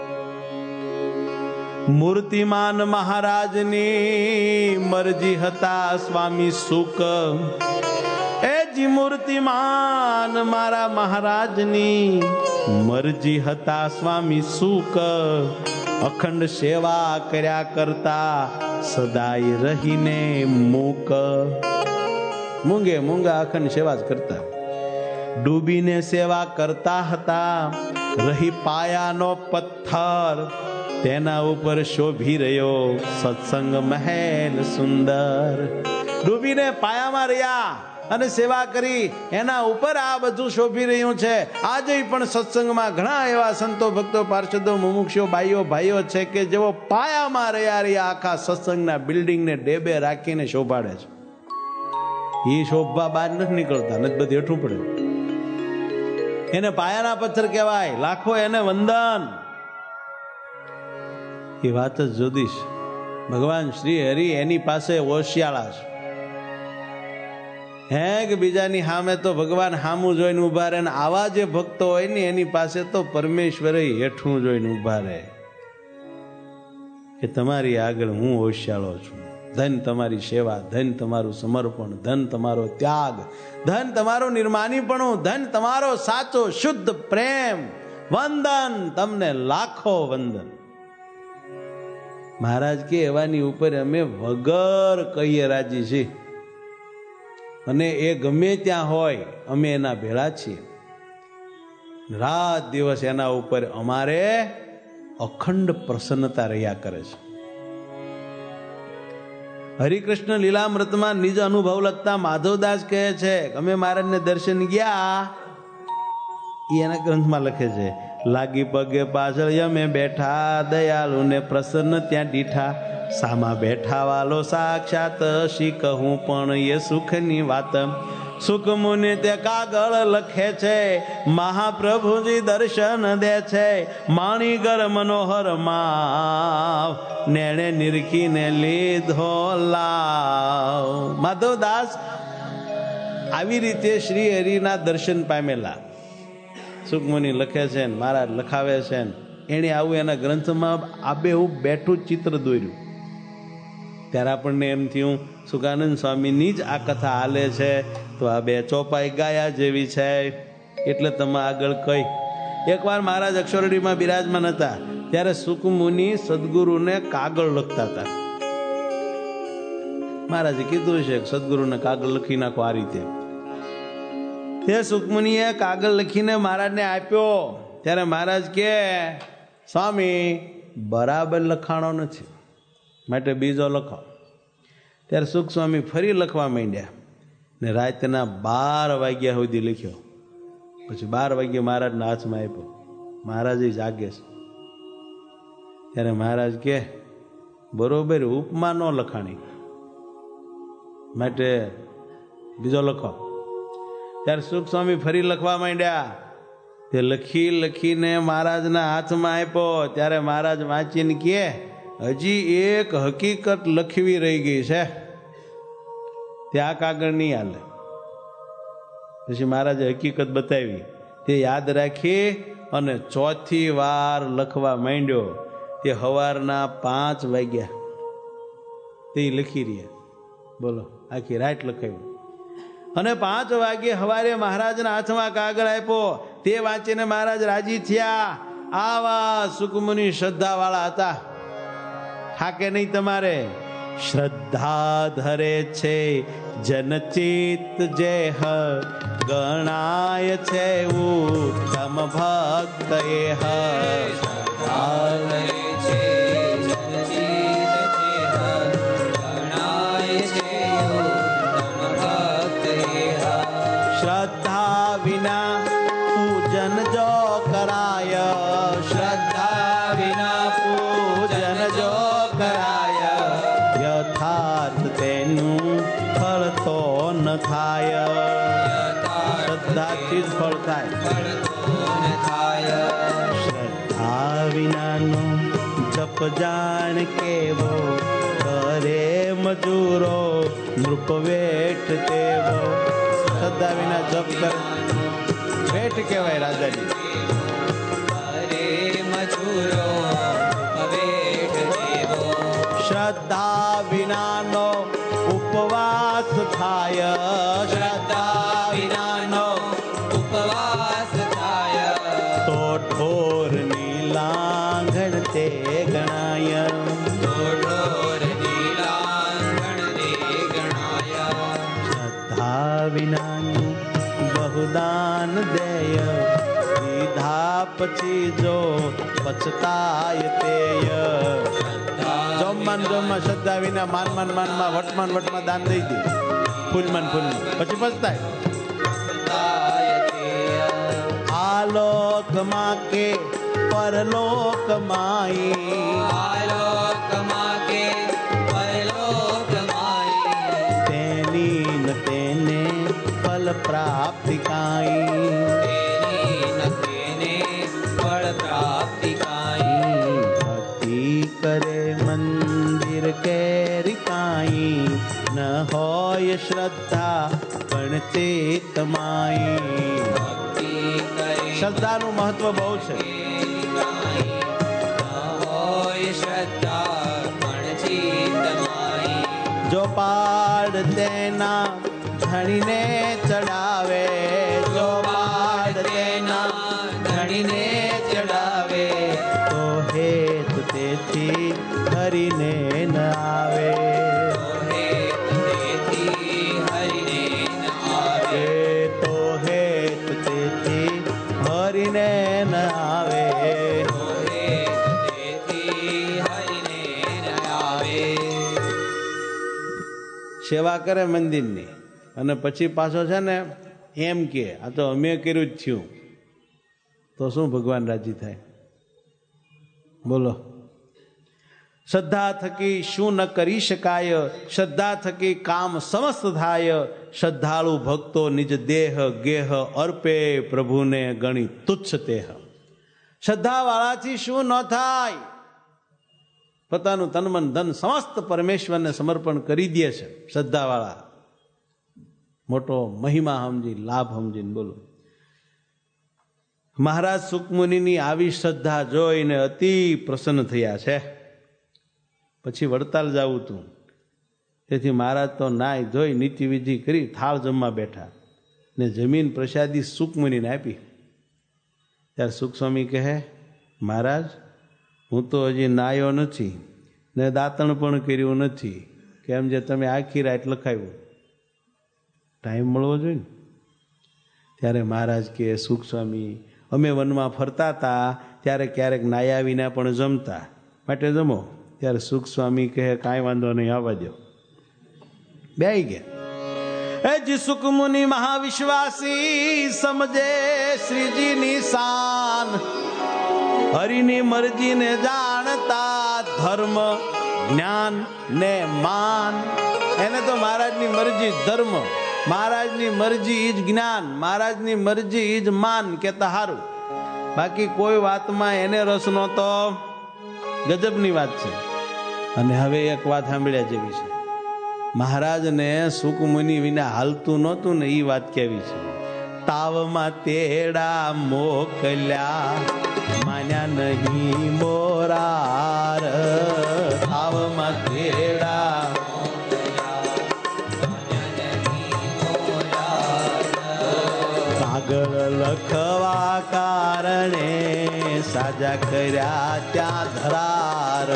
મૂર્તિમાન મહારાજની મરજી હતા સ્વામી સુખ. એ જી મૂર્તિમાન મારા મહારાજની મરજી હતા સ્વામી સુખ. અખંડ સેવા કર્યા કરતા સદાય રહીને મૂક. મૂંગે મૂંગા અખંડ સેવા જ કરતા. ડૂબીને સેવા કરતા હતા, રહી પાયાનો પથ્થર. તેના ઉપર શોભી રહ્યો સત્સંગ મહેલ સુંદર. ડૂબીને પાયામાં રહ્યા અને સેવા કરી, એના ઉપર આ બધું શોભી રહ્યું છે. આજે પણ સત્સંગમાં ઘણા એવા સંતો ભક્તો પાર્ષદો મુમુક્ષો ભાઈઓ ભાઈઓ છે કે જેઓ પાયામાં રહ્યા રહ્યા આખા સત્સંગના બિલ્ડિંગને ડેબે રાખીને શોભાડે છે. એ શોભા બહાર નથી નીકળતા, નથી બધી હેઠું પડે. એને પાયાના પથ્થર કહેવાય. લાખો એને વંદન. એ વાત જ જુદી છે. ભગવાન શ્રી હરિ એની પાસે ઓશિયાળા છે. હે કે બીજાની સામે તો ભગવાન સામું જોઈને ઉભા રહે, આવા જે ભક્તો હોય ને એની પાસે તો પરમેશ્વર હેઠું જોઈને ઉભા રહે કે તમારી આગળ હું હોશિયાળો છું. ધન તમારી સેવા, ધન તમારું સમર્પણ, ધન તમારો ત્યાગ, ધન તમારું નિર્માનીપણું, ધન તમારો સાચો શુદ્ધ પ્રેમ. વંદન, તમને લાખો વંદન. મહારાજ કે એવાની ઉપર અમે વગર કહીએ રાજી છીએ, અને એ ગમે ત્યાં હોય અમે એના ભેળા છીએ. રાત દિવસ એના ઉપર અમારે અખંડ પ્રસન્નતા રહ્યા કરે છે. હરિકૃષ્ણ લીલામૃતમાં નિજ અનુભવ લખતા માધવદાસ કહે છે, અમે મહારાજને દર્શન ગયા, એ એના ગ્રંથમાં લખે છે. લાગી પગે પાછળ યમે બેઠા, દયાળુ ને પ્રસન્ન ત્યાં દીઠા. સામા બેઠા વાલો સાક્ષાત શી કહું પણ એ સુખની વાત. સુખ મુનિ તે કાગળ લખે છે, મહાપ્રભુજી દર્શન દે છે. માણીગર મનોહર માં નેણે નિરખીને લીધો લાવ. માધવદાસ આવી રીતે શ્રી હરિના દર્શન પામેલા સુખમુનિ લખે છે, મહારાજ લખાવે છે. એને આવું એના ગ્રંથમાં આબેહૂબ બેઠું ચિત્ર દોર્યું. ત્યારે આપણને એમ થયું સુકાનંદ સ્વામીની જ આ કથા હાલે છે, તો આ બે ચોપાઈ ગાયા જેવી છે. એટલે તમે આગળ કઈ. એકવાર મહારાજ અક્ષરડીમાં બિરાજમાન હતા, ત્યારે સુખમુનિ સદગુરુને કાગળ લખતા હતા. મહારાજે કીધું છે સદગુરુને કાગળ લખી નાખો આ રીતે. તે સુખમુનિએ કાગળ લખીને મહારાજને આપ્યો. ત્યારે મહારાજ કે સ્વામી બરાબર લખાણો નથી, માટે બીજો લખો. ત્યારે સુખ સ્વામી ફરી લખવા માંડ્યા ને રાતના બાર વાગ્યા સુધી લખ્યો. પછી બાર વાગ્યે મહારાજના હાથમાં આપ્યો. મહારાજ જાગે છે. ત્યારે મહારાજ કે બરોબર ઉપમા ન લખાણી, માટે બીજો લખો. ત્યારે સુખ સ્વામી ફરી લખવા માંડ્યા. તે લખી લખીને મહારાજના હાથમાં આપ્યો. ત્યારે મહારાજ વાંચીને કે હજી એક હકીકત લખવી રહી ગઈ છે, ત્યાં કાગળ નહીં હાલે. પછી મહારાજે હકીકત બતાવી. તે યાદ રાખી અને ચોથી વાર લખવા માંડ્યો. તે સવારના પાંચ વાગ્યા તે લખી રહ્યા. બોલો, આખી રાત લખાવ્યું. અને પાંચ વાગે સવારે મહારાજના હાથમાં કાગળ આપ્યો. તે વાંચીને મહારાજ રાજી થયા. આવા સુખમુનિ શ્રદ્ધા વાળા હતા. થાકે નહીં તમારે. શ્રદ્ધા ધરે છે જનચિત જેહ, ગણાય છે ઉત્તમ ભક્ત એહ. શ્રદ્ધા વિના પૂજન જો કરાય યથાર્થ તેનું ફળ તો ન થાય. શ્રદ્ધાથી જ ફળ થાય. ફળ તો ન થાય. શ્રદ્ધા વિનાનો જપ જાણ કેવો કરે મજૂરો નૃપ વેઠ તેવો. શ્રદ્ધા વિના જપ કરે વેઠ કહેવાય રાજાજી. અરે મજૂરો વેઠ દેવો. શ્રદ્ધા વિનાનો ઉપવાસ થાય. શ્રદ્ધા વિનાનો ઉપવાસ થાય તો ઠોરની લાંઘણ તે ગણાય. તો ઢોરની લાંઘણ તે ગણાય. શ્રદ્ધા વિનાનું બહુદાન દેય દીધા પછી જો પછતાય તેય. જોમમાન જોમમાં શ્રદ્ધા વિના માન માન માનમાં વટમાન વટમાં દાન દઈ દે. ફૂલમાન ફૂલમાં પછી પછતાય. આલોકમાં કે પરલોકમાં આલોકમાં કે પરલોકમાં તેની ન તેને ફલ પ્રાપ્તિ કાંઈ. તેની ન તેને ફળ પ્રાપ્તિ કાંઈ. ભક્તિ કરે મંદિર કેરી કાંઈ ન હોય શ્રદ્ધા પણ ચેતમાઈ. ભક્તિ કરે શ્રદ્ધાનું મહત્વ બહુ છે. હોય શ્રદ્ધા પણ ચિત્તમાઈ. જો પાડ તેના ધણીને ચડાવે. જો પાડ તેના ધણીને ચડાવે તો હેત તેથી હરીને ન આવે. તો હેત તેથી હરિને ન આવે. તો હેત તેથી હરીને ન આવે. તો હેત તેથી હરિને ન આવે. સેવા કરે મંદિરની અને પછી પાછો છે ને એમ કે આ તો અમે કર્યું જ થયું, તો શું ભગવાન રાજી થાય? બોલો. શ્રદ્ધા થકી શું ન કરી શકાય, શ્રદ્ધા થકી કામ સમસ્ત થાય. શ્રદ્ધાળુ ભક્તો નિજ દેહ ગેહ અર્પે પ્રભુને ગણી તુચ્છ તેહ. શ્રદ્ધાવાળાથી શું ન થાય? પોતાનું તન મન ધન સમસ્ત પરમેશ્વરને સમર્પણ કરી દે છે શ્રદ્ધાવાળા. મોટો મહિમા સમજી લાભ સમજીને બોલો. મહારાજ સુકમુનિની આવી શ્રદ્ધા જોઈને અતિ પ્રસન્ન થયા છે. પછી વડતાલ જવું તું, તેથી મહારાજ તો નાય ધોઈ નીતિ વિધિ કરી થાળ જમવા બેઠા ને જમીન પ્રસાદી સુકમુનિને આપી. ત્યારે સુખસ્વામી કહે, મહારાજ હું તો હજી નાયો નથી ને દાંતણ પણ કર્યું નથી, કેમ જે તમે આખી રાત લખાયું, ટાઈમ મળવો જોઈએ ને. ત્યારે મહારાજ કહે, સુખસ્વામી અમે વનમાં ફરતા હતા ત્યારે ક્યારેક નાયા વિના પણ જમતા, માટે જમો. ત્યારે સુખસ્વામી કહે, કાંઈ વાંધો નહીં, આવવા દો. બેહી ગયા. એ જી સુખમુનિ મહાવિશ્વાસી સમજે શ્રીજીની શાન. હરિની મરજીને જાણતા ધર્મ જ્ઞાન ને માન. એને તો મહારાજની મરજી ધર્મ, મહારાજની મરજી ઈ જ જ્ઞાન, મહારાજની મરજી ઈ જ માન કેતા હારું. બાકી કોઈ વાતમાં એને રસ નહોતો. ગજબની વાત છે. અને હવે એક વાત સાંભળ્યા જેવી છે. મહારાજને સુકમુનિ વિના હાલતું નહોતું ને એ વાત કેવી છે. તાવમાં તેડા મોકલ્યા માન્યા નહીં મોરાર. તાવમાં તેડા કાગળ લખવા કારણે સાજા કર્યા ત્યાં ધરાર.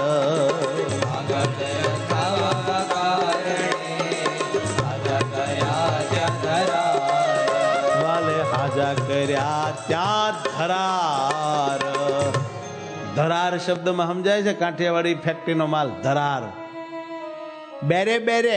વાલે હાજા કર્યા ત્યાં ધરાર. ધરાર શબ્દમાં સમજાય છે કાઠિયાવાડી ફેક્ટરીનો માલ ધરાર. બેરે બેરે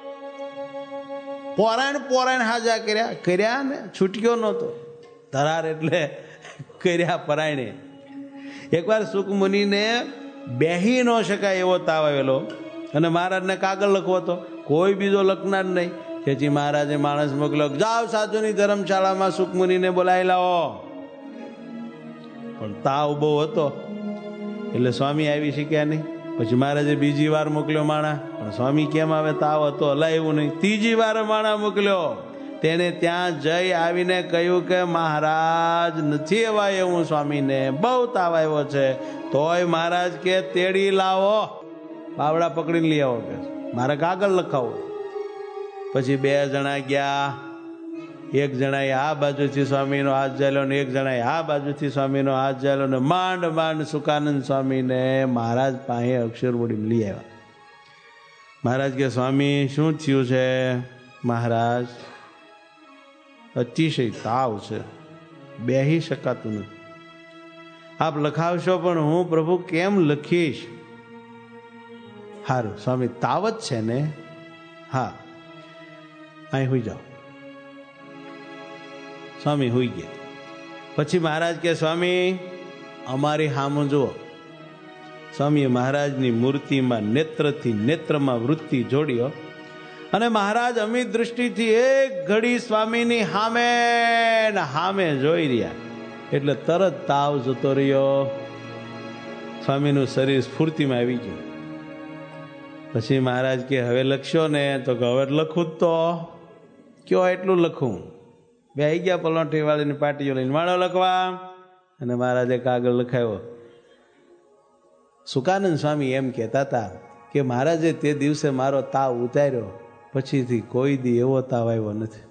પોરાણ પોરાણ હાજા કર્યા કર્યા ને છૂટક્યો નહોતો. ધરાર એટલે કર્યા પરાયણે. એકવાર સુકમુનિને બેહી ન શકાય એવો તાવ આવેલો અને મહારાજને કાગળ લખવો હતો, કોઈ બીજો લખનાર નહીં. તેથી મહારાજે માણસ મોકલ્યો, જાઓ સાધુની ધર્મશાળામાં સુકમુનિને બોલાવી લાવો. પણ તાવ બહુ હતો એટલે સ્વામી આવી શક્યા નહીં. પછી મહારાજે બીજી વાર મોકલ્યો માણા, પણ સ્વામી કેમ આવે, તાવ હતો, હલાવ્યું નહીં. ત્રીજી વાર માણા મોકલ્યો. તેને ત્યાં જઈ આવીને કહ્યું કે મહારાજ નથી એવાય એવું સ્વામીને, બહુ તાવ આવ્યો છે. તોય મહારાજ કે તેડી લાવો, બાવડા પકડીને લઈ આવો, કે મારે કાગળ લખાવો. પછી બે જણા ગયા. એક જણાએ આ બાજુથી સ્વામીનો હાથ ઝાલ્યો ને એક જણાએ આ બાજુથી સ્વામીનો હાથ ઝાલ્યો ને માંડ માંડ સુકાનંદ સ્વામીને મહારાજ પાસે અક્ષરવડી લઈ આવ્યા. મહારાજ કે સ્વામી શું થયું છે? મહારાજ અતિશય તાવ છે, બેહી શકાતું નથી. આપ લખાવશો પણ હું પ્રભુ કેમ લખીશ? સારું સ્વામી, તાવ જ છે ને? હા, અહીં હોઈ જાઓ. સ્વામી હોઈ ગયા. પછી મહારાજ કે સ્વામી અમારી સામું જુઓ. સ્વામીએ મહારાજની મૂર્તિમાં નેત્રથી નેત્રમાં વૃત્તિ જોડ્યો અને મહારાજ અમિત દૃષ્ટિથી એક ઘડી સ્વામીની સામે ને સામે જોઈ રહ્યા એટલે તરત તાવ જતો રહ્યો. સ્વામીનું શરીર સ્ફૂર્તિમાં આવી ગયું. પછી મહારાજ કે હવે લખશો ને? તો કે હવે લખું જ તો, કયો એટલું લખું. બે આવી ગયા પલોઠી વાળીની પાટીઓ લઈને માળો લખવા અને મહારાજે કાગળ લખાયો. સુકાનંદ સ્વામી એમ કહેતા હતા કે મહારાજે તે દિવસે મારો તાવ ઉતાર્યો, પછીથી કોઈ દી એવો તાવ આવ્યો નથી.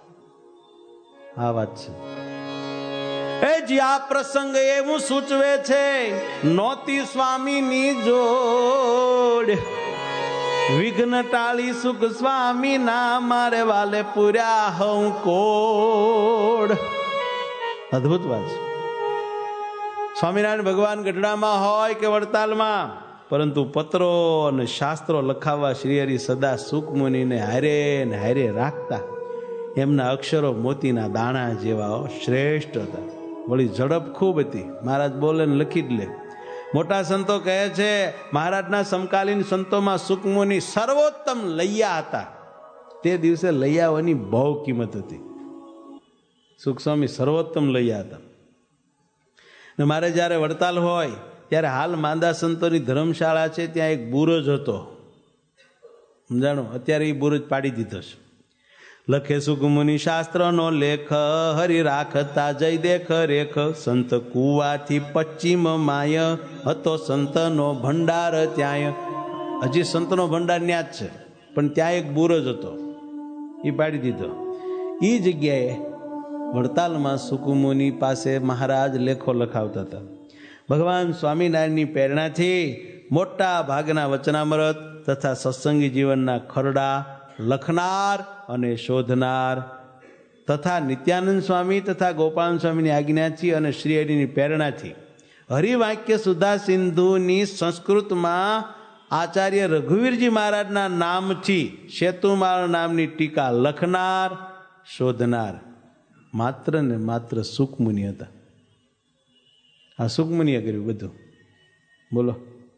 આ વાત છે. એ જે આ પ્રસંગ એવું સૂચવે છે, નોતી સ્વામીની જોડ વિઘ્ન ટાળી સુખ સ્વામી ના મારે વાલે પૂર્યા હઉ કોડ. અદભુત વાત છે. સ્વામિનારાયણ ભગવાન ગઢડામાં હોય કે વડતાલમાં, પરંતુ પત્રો અને શાસ્ત્રો લખાવવા શ્રીહરિ સદા સુકમુનિને હારે ને હારે રાખતા. એમના અક્ષરો મોતીના દાણા જેવા શ્રેષ્ઠ હતા. વળી ઝડપ ખૂબ હતી. મહારાજ બોલે ને લખી જ લે. મોટા સંતો કહે છે મહારાજના સમકાલીન સંતોમાં સુકમુનિ સર્વોત્તમ લૈયા હતા. તે દિવસે લૈયાઓની બહુ કિંમત હતી. સુખસ્વામી સર્વોત્તમ લૈયા હતા. ને મારે જ્યારે વડતાલ હોય ત્યારે હાલ માંદા સંતોની ધર્મશાળા છે, ત્યાં એક બુરજ હતો. સમજાણો? અત્યારે એ બુરજ પાડી દીધો છે. લખે સુકમુનિ શાસ્ત્રનો લેખ, હરિ રાખતા જય દેખ રેખ. સંત કુવાથી પશ્ચિમ માય, હતો સંતનો ભંડાર ત્યાંય. હજી સંતનો ભંડાર ત્યાં જ છે, પણ ત્યાં એક બુરજ હતો, એ પાડી દીધો. એ જગ્યાએ વડતાલમાં સુકમુનિ પાસે મહારાજ લેખો લખાવતા હતા. ભગવાન સ્વામિનારાયણની પ્રેરણાથી મોટા ભાગના વચનામૃત તથા સત્સંગી જીવનના ખરડા લખનાર અને શોધનાર તથા નિત્યાનંદ સ્વામી તથા ગોપાલ સ્વામીની આજ્ઞાથી અને શ્રીહરિની પ્રેરણાથી હરિવાક્ય સુધા સિંધુની સંસ્કૃતમાં આચાર્ય રઘુવીરજી મહારાજના નામથી સેતુમાળ નામની ટીકા લખનાર શોધનાર માત્ર ને માત્ર સુકમુનિ હતા. આ સુકમુનિએ કર્યું બધું. બોલો.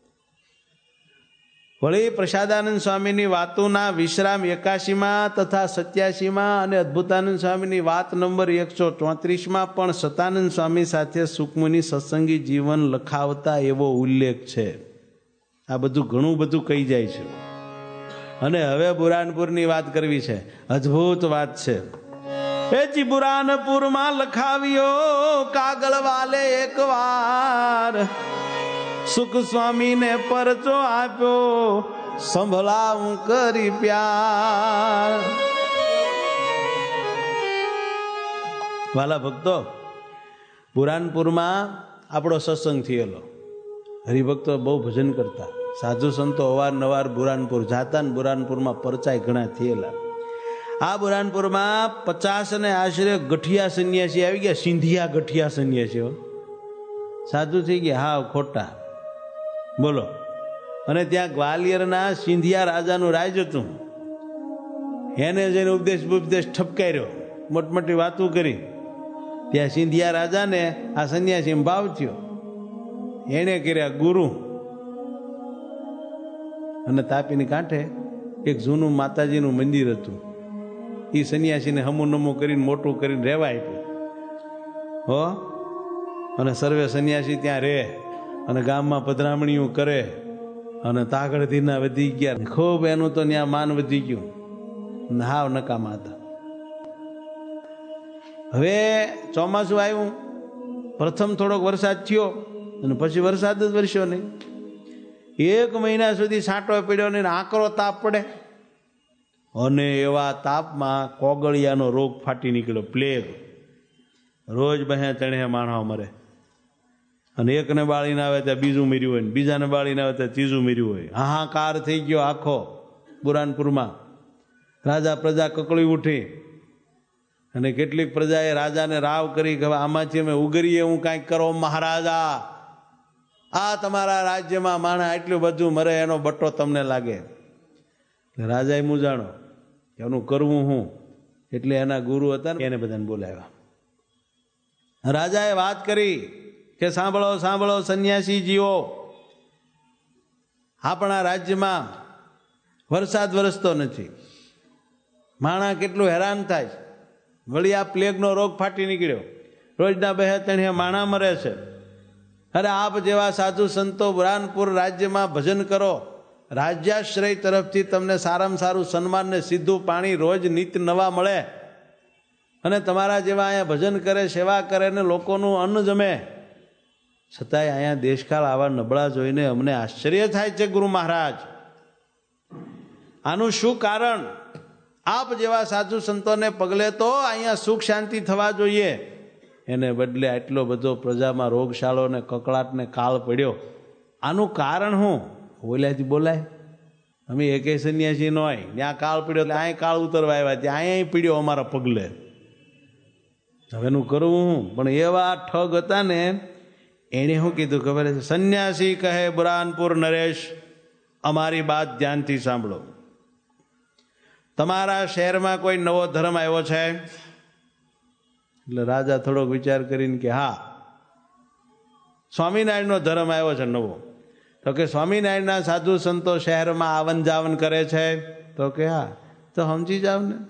વળી પ્રસાદાનંદ સ્વામીની વાતોના વિશ્રામ એકાશીમાં તથા સત્યાસીમાં અને અદ્ભુતાનંદ સ્વામીની વાત નંબર એકસો ચોત્રીસમાં પણ સતાનંદ સ્વામી સાથે સુકમુનિ સત્સંગી જીવન લખાવતા એવો ઉલ્લેખ છે. આ બધું ઘણું બધું કહી જાય છે. અને હવે બુરાનપુરની વાત કરવી છે. અદ્ભુત વાત છે. એજી બુરાનપુરમાં લખાવ્યો કાગળ વાલે એક વાર, સુખ સ્વામીને પરચો આપ્યો સંભળાવું કરી પ્યાર. વાલા ભક્તો, બુરાનપુરમાં આપણો સત્સંગ થયેલો. હરિભક્તો બહુ ભજન કરતા, સાધુ સંતો અવારનવાર બુરાનપુર જાતા ને બુરાનપુરમાં પરચાય ઘણા થયેલા. આ બુરાનપુરમાં પચાસ ને આશરે ગઠિયા સંન્યાસી આવી ગયા. સિંધિયા ગઠિયા સંન્યાસીઓ સાધુ થઈ ગયા. હા, ખોટા. બોલો. અને ત્યાં ગ્વાલિયરના સિંધિયા રાજાનું રાજ હતું. એને જઈને ઉપદેશ ઉપદેશ ઠપકાર્યો, મોટમોટી વાતો કરી. ત્યાં સિંધિયા રાજાને આ સંન્યાસી ભાવ થયો. એને કર્યા ગુરુ. અને તાપીની કાંઠે એક જૂનું માતાજીનું મંદિર હતું. એ સંન્યાસીને હમું નમું કરીને મોટું કરીને રહેવા આપ્યું હો. અને સર્વે સંન્યાસી ત્યાં રહે અને ગામમાં પધરામણીઓ કરે અને તાગડ ધીના વધી ગયા. ખૂબ એનું તો ત્યાં માન વધી ગયું. હાવ નકામા હતા. હવે ચોમાસું આવ્યું, પ્રથમ થોડોક વરસાદ થયો અને પછી વરસાદ જ વરસ્યો નહીં. એક મહિના સુધી છાંટો પડ્યો નહીં, આકરો તાપ પડે. અને એવા તાપમાં કોગળિયાનો રોગ ફાટી નીકળ્યો, પ્લેગ. રોજ બહે તણે માણવા મરે. અને એકને બાળીને આવે ત્યાં બીજું મર્યું હોય, બીજાને બાળીને આવે ત્યાં ત્રીજું મર્યું હોય. હાહાકાર થઈ ગયો આખો બુરાનપુરમાં. રાજા પ્રજા કકળી ઉઠી અને કેટલીક પ્રજાએ રાજાને રાવ કરી કે આમાંથી અમે ઉગરીએ, હું કાંઈક કરો મહારાજા. આ તમારા રાજ્યમાં માણસ આટલું બધું મરે, એનો બટ્ટો તમને લાગે. રાજાએ મૂંઝાણો એનું કરવું હું. એટલે એના ગુરુ હતા ને એને બધાને બોલાવ્યા. રાજાએ વાત કરી કે સાંભળો સાંભળો સંન્યાસીજીઓ, આપણા રાજ્યમાં વરસાદ વરસતો નથી, માણસ કેટલું હેરાન થાય. વળી આ પ્લેગનો રોગ ફાટી નીકળ્યો, રોજના બે ત્રણ માણસ મરે છે. અરે આપ જેવા સાધુ સંતો બુરાનપુર રાજ્યમાં ભજન કરો, રાજ્યાશ્રય તરફથી તમને સારામાં સારું સન્માન ને સીધું પાણી રોજ નિત નવા મળે. અને તમારા જેવા અહીંયા ભજન કરે, સેવા કરે ને લોકોનું અન્ન જમે. છતાંય અહીંયા દેશકાળ આવા નબળા જોઈને અમને આશ્ચર્ય થાય છે ગુરુ મહારાજ. આનું શું કારણ? આપ જેવા સાધુ સંતોને પગલે તો અહીંયા સુખ શાંતિ થવા જોઈએ, એને બદલે આટલો બધો પ્રજામાં રોગશાળો ને કકળાટ ને કાળ પડ્યો. આનું કારણ શું? ઓલાથી બોલાય. અમે એકે સંન્યાસી ન હોય, ત્યાં કાળ પડ્યો એટલે અહીં કાળ ઉતરવા આવ્યા, ત્યાં અહીંયા પીડ્યો અમારા પગલે. હવેનું કરવું હું? પણ એવા ઠગ હતા ને, એણે શું કીધું ખબર છે? સંન્યાસી કહે બુરાનપુર નરેશ, અમારી વાત ધ્યાનથી સાંભળો. તમારા શહેરમાં કોઈ નવો ધર્મ આવ્યો છે? એટલે રાજા થોડોક વિચાર કરીને કે હા, સ્વામિનારાયણનો ધર્મ આવ્યો છે નવો. તો કે સ્વામિનારાયણના સાધુ સંતો શહેરમાં આવન જાવન કરે છે? તો કે હા. તો સમજી જાવ ને,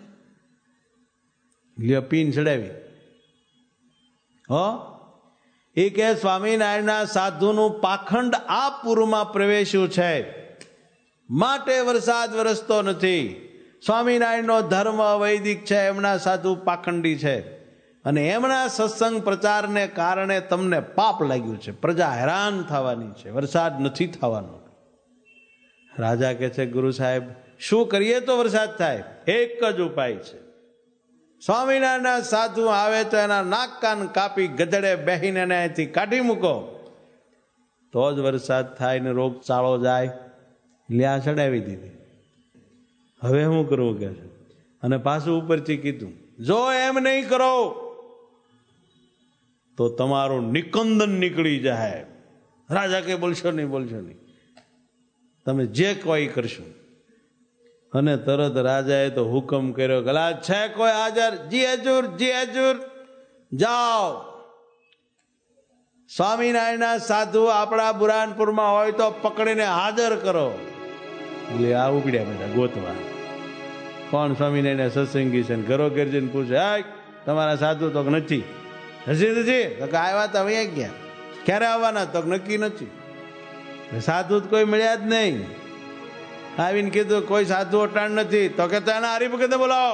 લ્યો પીન ચડાવી હો. એ કે સ્વામિનારાયણના સાધુનું પાખંડ આ પૂરમાં પ્રવેશ્યું છે, માટે વરસાદ વરસતો નથી. સ્વામિનારાયણનો ધર્મ વૈદિક છે, એમના સાધુ પાખંડી છે, અને એમના સત્સંગ પ્રચારને કારણે તમને પાપ લાગ્યું છે, પ્રજા હેરાન થવાની છે, વરસાદ નથી થવાનો. રાજા કહે છે ગુરુ સાહેબ, શું કરીએ તો વરસાદ થાય? એક જ ઉપાય છે, સ્વામિનારાયણના સાધુ આવે તો એના નાક કાન કાપી ગધડે બેહીને એને અહીંથી કાઢી મૂકો, તો જ વરસાદ થાય ને રોગચાળો જાય. લ્યા ચડાવી દીધી. હવે શું કરવું કે છે? અને પાછું ઉપરથી કીધું, જો એમ નહીં કરો તો તમારું નિકંદન નીકળી જાય. રાજા કે બોલશો નહીં, બોલશો નહીં, તમે જે કોઈ કરશો. અને તરત રાજાએ તો હુકમ કર્યો, ગલા છે કોઈ હાજર? જી હજુર, જી હજુર. જાઓ, સ્વામિનારાયણના સાધુ આપણા બુરાનપુરમાં હોય તો પકડીને હાજર કરો. એટલે આ ઉપડ્યા બધા ગોતવા, કોણ સ્વામિનારાયણ સત્સંગી છે. ઘરો ઘેર જઈને પૂછે, હા તમારા સાધુ? તો નથી. હજી નથી? તો કે આવ્યા તો અહીંયા ગયા. ક્યારે આવવાના? તો નક્કી નથી. સાધુ કોઈ મળ્યા જ નહીં. આવીને કીધું કોઈ સાધુ અટાણ નથી. તો કે એના હરિભગતે બોલાવો.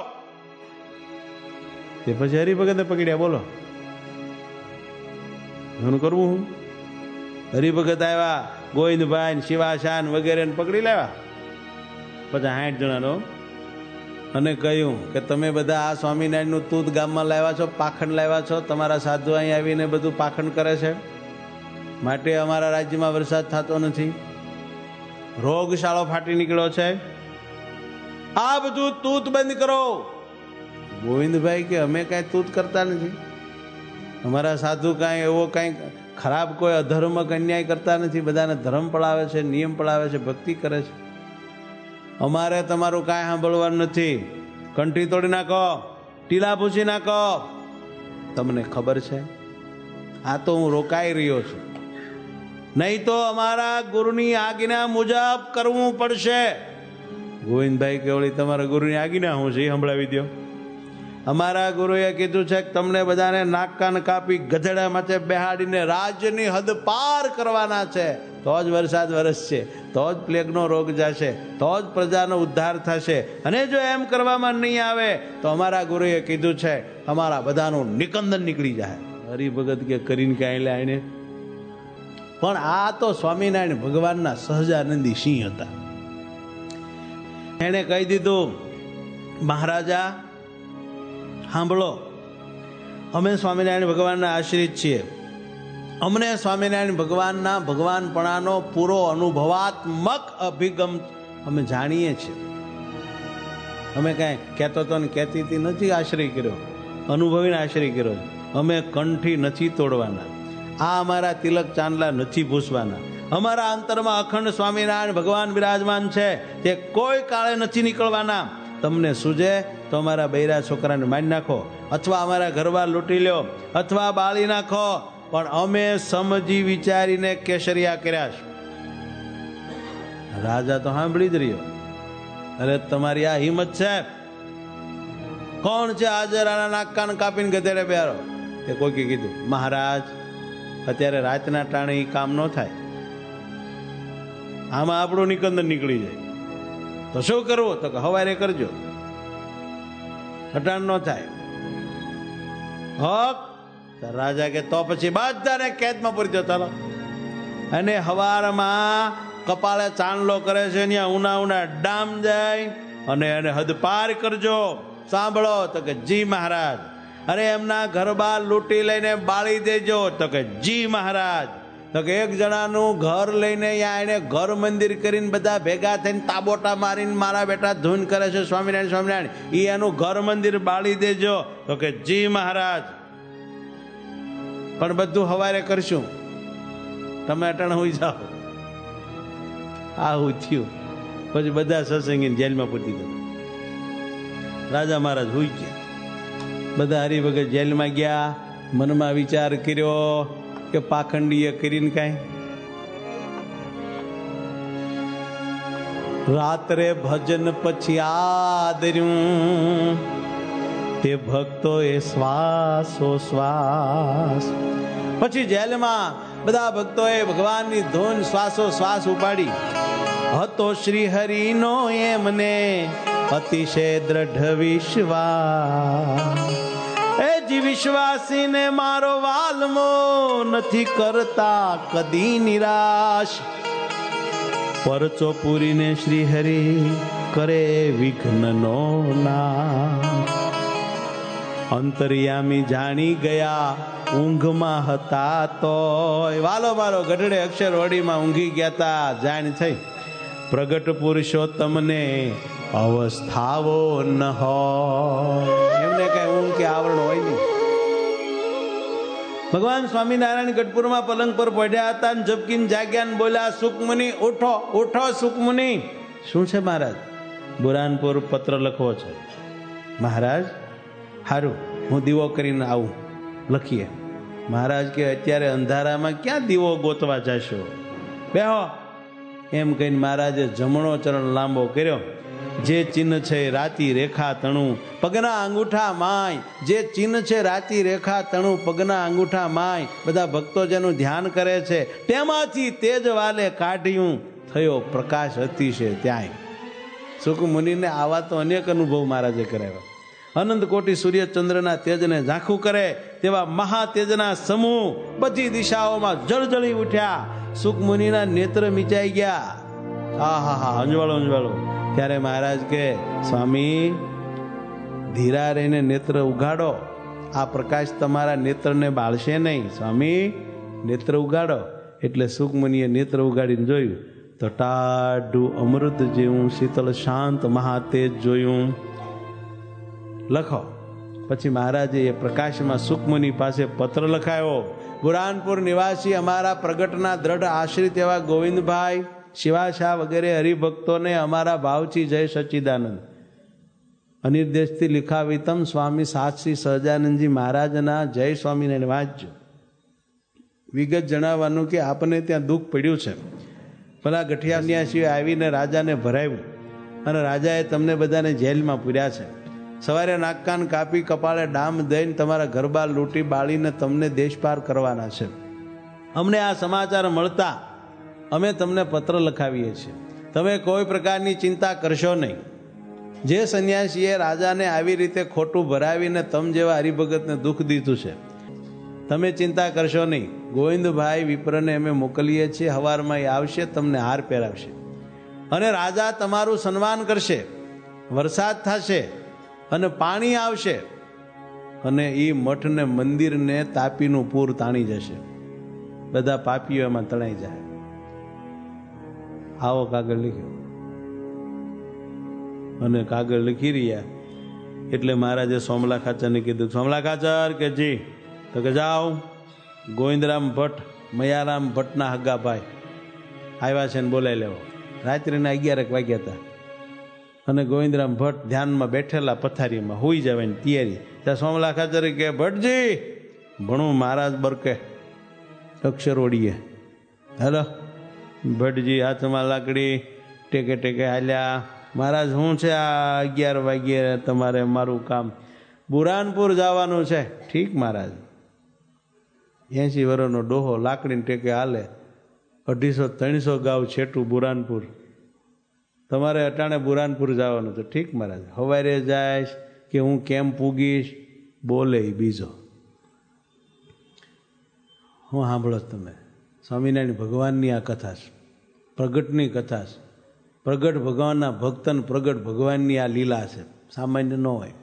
તે પછી હરિભગતે પકડ્યા. બોલો એનું કરવું હું? હરિભગત આવ્યા, ગોવિંદભાઈ શિવાશાન વગેરે પકડી લેવા પછી સાઠ જણાનો, અને કહ્યું કે તમે બધા આ સ્વામિનારાયણનું તૂત ગામમાં લાવ્યા છો, પાખંડ લાવ્યા છો, તમારા સાધુ અહીં આવીને બધું પાખંડ કરે છે, માટે અમારા રાજ્યમાં વરસાદ થતો નથી, રોગશાળો ફાટી નીકળ્યો છે, આ બધું તૂત બંધ કરો. ગોવિંદભાઈ કે અમે કાંઈ તૂત કરતા નથી, અમારા સાધુ કાંઈ એવો કાંઈ ખરાબ કોઈ અધર્મ અન્યાય કરતા નથી, બધાને ધર્મ પડાવે છે, નિયમ પડાવે છે, ભક્તિ કરે છે, અમારે તમારું કાંઈ સાંભળવાનું નથી. કંઠી તોડી નાખો, ટીલા ભૂસી નાખો. તમને ખબર છે આ તો હું રોકાઈ રહ્યો છું, નહીં તો અમારા ગુરુની આજ્ઞા મુજબ કરવું પડશે. ગોવિંદભાઈ કેવળી તમારા ગુરુની આજ્ઞા શું છે એ સંભળાવી દો. અમારા ગુરુએ કીધું છે કે તમને બધાને નાક કાન કાપી ગધેડા માથે બેહાડીને રાજ્યની હદ પાર કરવાના છે, તો જ વરસાદ વરસશે, તો જ પ્લેગનો રોગ જશે, તો જ પ્રજાનો ઉદ્ધાર થશે. અને જો એમ કરવામાં નહીં આવે તો અમારા ગુરુએ કીધું છે અમારા બધાનું નિકંદન નીકળી જાય. હરિભગત કે કરીને ક્યાંય લાઈને. પણ આ તો સ્વામિનારાયણ ભગવાનના સહજાનંદી સિંહ હતા. એણે કહી દીધું મહારાજા સાંભળો, અમે સ્વામિનારાયણ ભગવાનના આશ્રિત છીએ. અમને સ્વામિનારાયણ ભગવાનના ભગવાનપણાનો પૂરો અનુભવાત્મક અભિગમ અમે જાણીએ છીએ. અમે કાંઈ કહેતો તો ને કહેતી નથી આશ્રય કર્યો, અનુભવીને આશ્રય કર્યો. અમે કંઠી નથી તોડવાના, આ અમારા તિલક ચાંદલા નથી ભૂસવાના. અમારા અંતરમાં અખંડ સ્વામિનારાયણ ભગવાન બિરાજમાન છે, તે કોઈ કાળે નથી નીકળવાના. તમને સૂજે તો અમારા બૈરા છોકરાને મારી નાખો, અથવા અમારા ઘરવાર લૂંટી લ્યો, અથવા બાળી નાખો, પણ અમે સમજી વિચારીને કેસરિયા કર્યા છે. રાજા તો સાંભળી જ રહ્યો. અરે તમારી આ હિંમત છે? કોણ છે આજે રાણા નાક કાન કાપીને ગધેડે બેહારો? એ કોઈકે કીધું મહારાજ અત્યારે રાતના ટાણે એ કામ ન થાય, આમાં આપણું નિકંદન નીકળી જાય તો શું કરવું? તો કે હવારે કરજો, હટાણ ન થાય. હક રાજા કે તો પછી બધાને કેદમાં પૂરી દો ચાલો. અને હવારમાં કપાળે ચાંદલો કરે છે ત્યાં ઉના ઉના ડામ જાય અને એને હદ પાર કરજો. સાંભળો? તો કે જી મહારાજ. અરે એમના ઘર બાર લૂંટી લઈને બાળી દેજો. તો કે જી મહારાજ. તો કે એક જણાનું ઘર લઈને અહીંયા એને ઘર મંદિર કરીને બધા ભેગા થઈને તાબોટા મારીને મારા બેટા ધૂન કરે છે સ્વામિનારાયણ સ્વામિનારાયણ, એ એનું ઘર મંદિર બાળી દેજો. તો કે જી મહારાજ. પણ બધું હવારે કરશું, તમે અટણ હોઈ જાઓ. આવું થયું. પછી બધા સત્સંગીને જેલમાં પૂરી દો. રાજા મહારાજ હોઈ ગયા. બધા હરિભગત જેલમાં ગયા. મનમાં વિચાર કર્યો કે પાખંડીએ કરીને કાંઈ રાત્રે ભજન પછી આદર્યું તે ભક્તો એ શ્વાસો શ્વાસ. પછી જેલમાં બધા ભક્તોએ ભગવાનની ધૂન શ્વાસો શ્વાસ ઉપાડી. હતો શ્રી હરિનો એમને અતિશય દ્રઢ વિશ્વાસ. એ જી વિશ્વાસીને મારો વાલમો નથી કરતા કદી નિરાશ. પરચો પૂરીને શ્રી હરિ કરે વિઘ્નનો નાશ. અંતર્યામી જાણી ગયા ઊંઘમાં હતા તો વાલો મારો ગઢડે અક્ષર વડીમાં ઊંઘી ગયા હતા. જાણ થઈ પ્રગટ પુરુષોત્તમને અવસ્થાઓ ન હોય, એમને કઈ ઊંઘ કે આવરણ હોય નહીં. ભગવાન સ્વામિનારાયણ ગઢપુરમાં પલંગ પર પડ્યા હતા ને ઝબકીને જાગ્યા ને બોલ્યા સુકમુનિ ઉઠો ઉઠો સુકમુનિ. શું છે મહારાજ? બુરાનપુર પત્ર લખવો છે. મહારાજ હારું હું દીવો કરીને આવું, લખીએ. મહારાજ કે અત્યારે અંધારામાં ક્યાં દીવો ગોતવા જશો, બેહો. એમ કહીને મહારાજે જમણો ચરણ લાંબો કર્યો. જે ચિહ્ન છે રાતી રેખા તણું પગના અંગૂઠા માય. જે ચિહ્ન છે રાતી રેખા તણું પગના અંગૂઠા માય. બધા ભક્તો જેનું ધ્યાન કરે છે તેમાંથી તેજ વાલે કાઢ્યું થયો પ્રકાશ અતિશય ત્યાંય. સુખ મુનિને આવા તો અનેક અનુભવ મહારાજે કરાવ્યા. અનંત કોટી સૂર્ય ચંદ્રના તેજને ઝાંખું કરે તેવા મહાતેજના સમૂહ બધી દિશાઓમાં જળજળી ઉઠ્યા. સુખ મુનિના નેત્ર મીચાઈ ગયા. હા હા હા અંજવાળો અંજવાળો. ત્યારે મહારાજ કે સ્વામી ધીરા રહીને નેત્ર ઉગાડો, આ પ્રકાશ તમારા નેત્રને બાળશે નહીં. સ્વામી નેત્ર ઉગાડો. એટલે સુખમુનિએ નેત્ર ઉગાડીને જોયું તો ટાઢું અમૃત જેવું શીતળ શાંત મહાતેજ જોયું. લખો. પછી મહારાજે એ પ્રકાશમાં સુખમુનિ પાસે પત્ર લખાયો. બુરાનપુર નિવાસી અમારા પ્રગટના દ્રઢ આશ્રિત એવા ગોવિંદભાઈ શિવાશા વગેરે હરિભક્તોને અમારા ભાવથી જય સચ્ચિદાનંદ. અનિર્દેશથી લિખાવિતમ સ્વામી સાક્ષી સહજાનંદજી મહારાજના જય સ્વામિનારાયણ વાંચજો. વિગત જણાવવાનું કે આપણને ત્યાં દુઃખ પડ્યું છે. પેલા ગઠિયા સિવાય આવીને રાજાને ભરાવ્યું અને રાજાએ તમને બધાને જેલમાં પૂર્યા છે. સવારે નાક કાન કાપી કપાળે ડામ દઈને તમારા ઘરબાર લૂંટી બાળીને તમને દેશ પાર કરવાના છે. અમને આ સમાચાર મળતા અમે તમને પત્ર લખાવીએ છીએ. તમે કોઈ પ્રકારની ચિંતા કરશો નહીં. જે સંન્યાસીએ રાજાને આવી રીતે ખોટું ભરાવીને તમ જેવા હરિભગતને દુઃખ દીધું છે, તમે ચિંતા કરશો નહીં. ગોવિંદભાઈ વિપ્રને અમે મોકલીએ છીએ. હવારમાં એ આવશે, તમને હાર પહેરાવશે અને રાજા તમારું સન્માન કરશે. વરસાદ થશે અને પાણી આવશે અને એ મઠને મંદિરને તાપીનું પૂર તાણી જશે. બધા પાપીઓ એમાં તણાઈ જાય. આવો કાગળ લખ્યો અને કાગળ લખી રહ્યા એટલે મહારાજે સોમલા ખાચરને કીધું, સોમલા ખાચર કે જી, તો કે જાઓ ગોવિંદરામ ભટ્ટ મયારામ ભટ્ટના હગા ભાઈ આવ્યા છે ને બોલાવી લેવો. રાત્રિના અગિયારક વાગ્યા હતા અને ગોવિંદરામ ભટ્ટ ધ્યાનમાં બેઠેલા પથારીમાં હોઈ જવાની તૈયારી. ત્યાં સોમલા ખાચરે કે ભટ્ટજી ભણું મહારાજ બરકે અક્ષર ઓળીએ. હેલો ભટ્ટજી હાથમાં લાકડી ટેકે ટેકે હાલ્યા. મહારાજ શું છે આ અગિયાર વાગ્યે તમારે મારું કામ? બુરાનપુર જવાનું છે. ઠીક મહારાજ. એંસી વર્ષનો ડોહો લાકડીને ટેકે હાલે, અઢીસો ત્રણસો ગાવ છેટું બુરાનપુર. તમારે અટાણે બુરાનપુર જવાનું તો ઠીક મહારાજ. સવારે જાય કે હું કેમ પૂગીશ બોલે બીજો. હું સાંભળો તમે, સ્વામિનારાયણ ભગવાનની આ કથા છે, પ્રગટની કથા છે. પ્રગટ ભગવાનના ભક્તન પ્રગટ ભગવાનની આ લીલા છે, સામાન્ય ન હોય.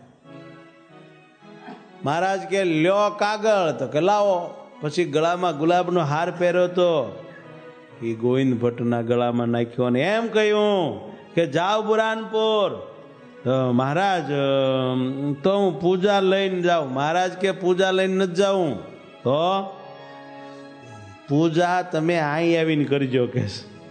મહારાજ કે લ્યો કાગળ, તો કે લાવો. પછી ગળામાં ગુલાબનો હાર પહેર્યો તો એ ગોવિંદ ભટ્ટના ગળામાં નાખ્યો અને એમ કહ્યું કે જાઓ બુરાનપુર. મહારાજ તો હું પૂજા લઈને જાઉં. મહારાજ કે પૂજા લઈને નથી જાઉં. તો પૂજા તમે અહીં આવીને કરજો કે.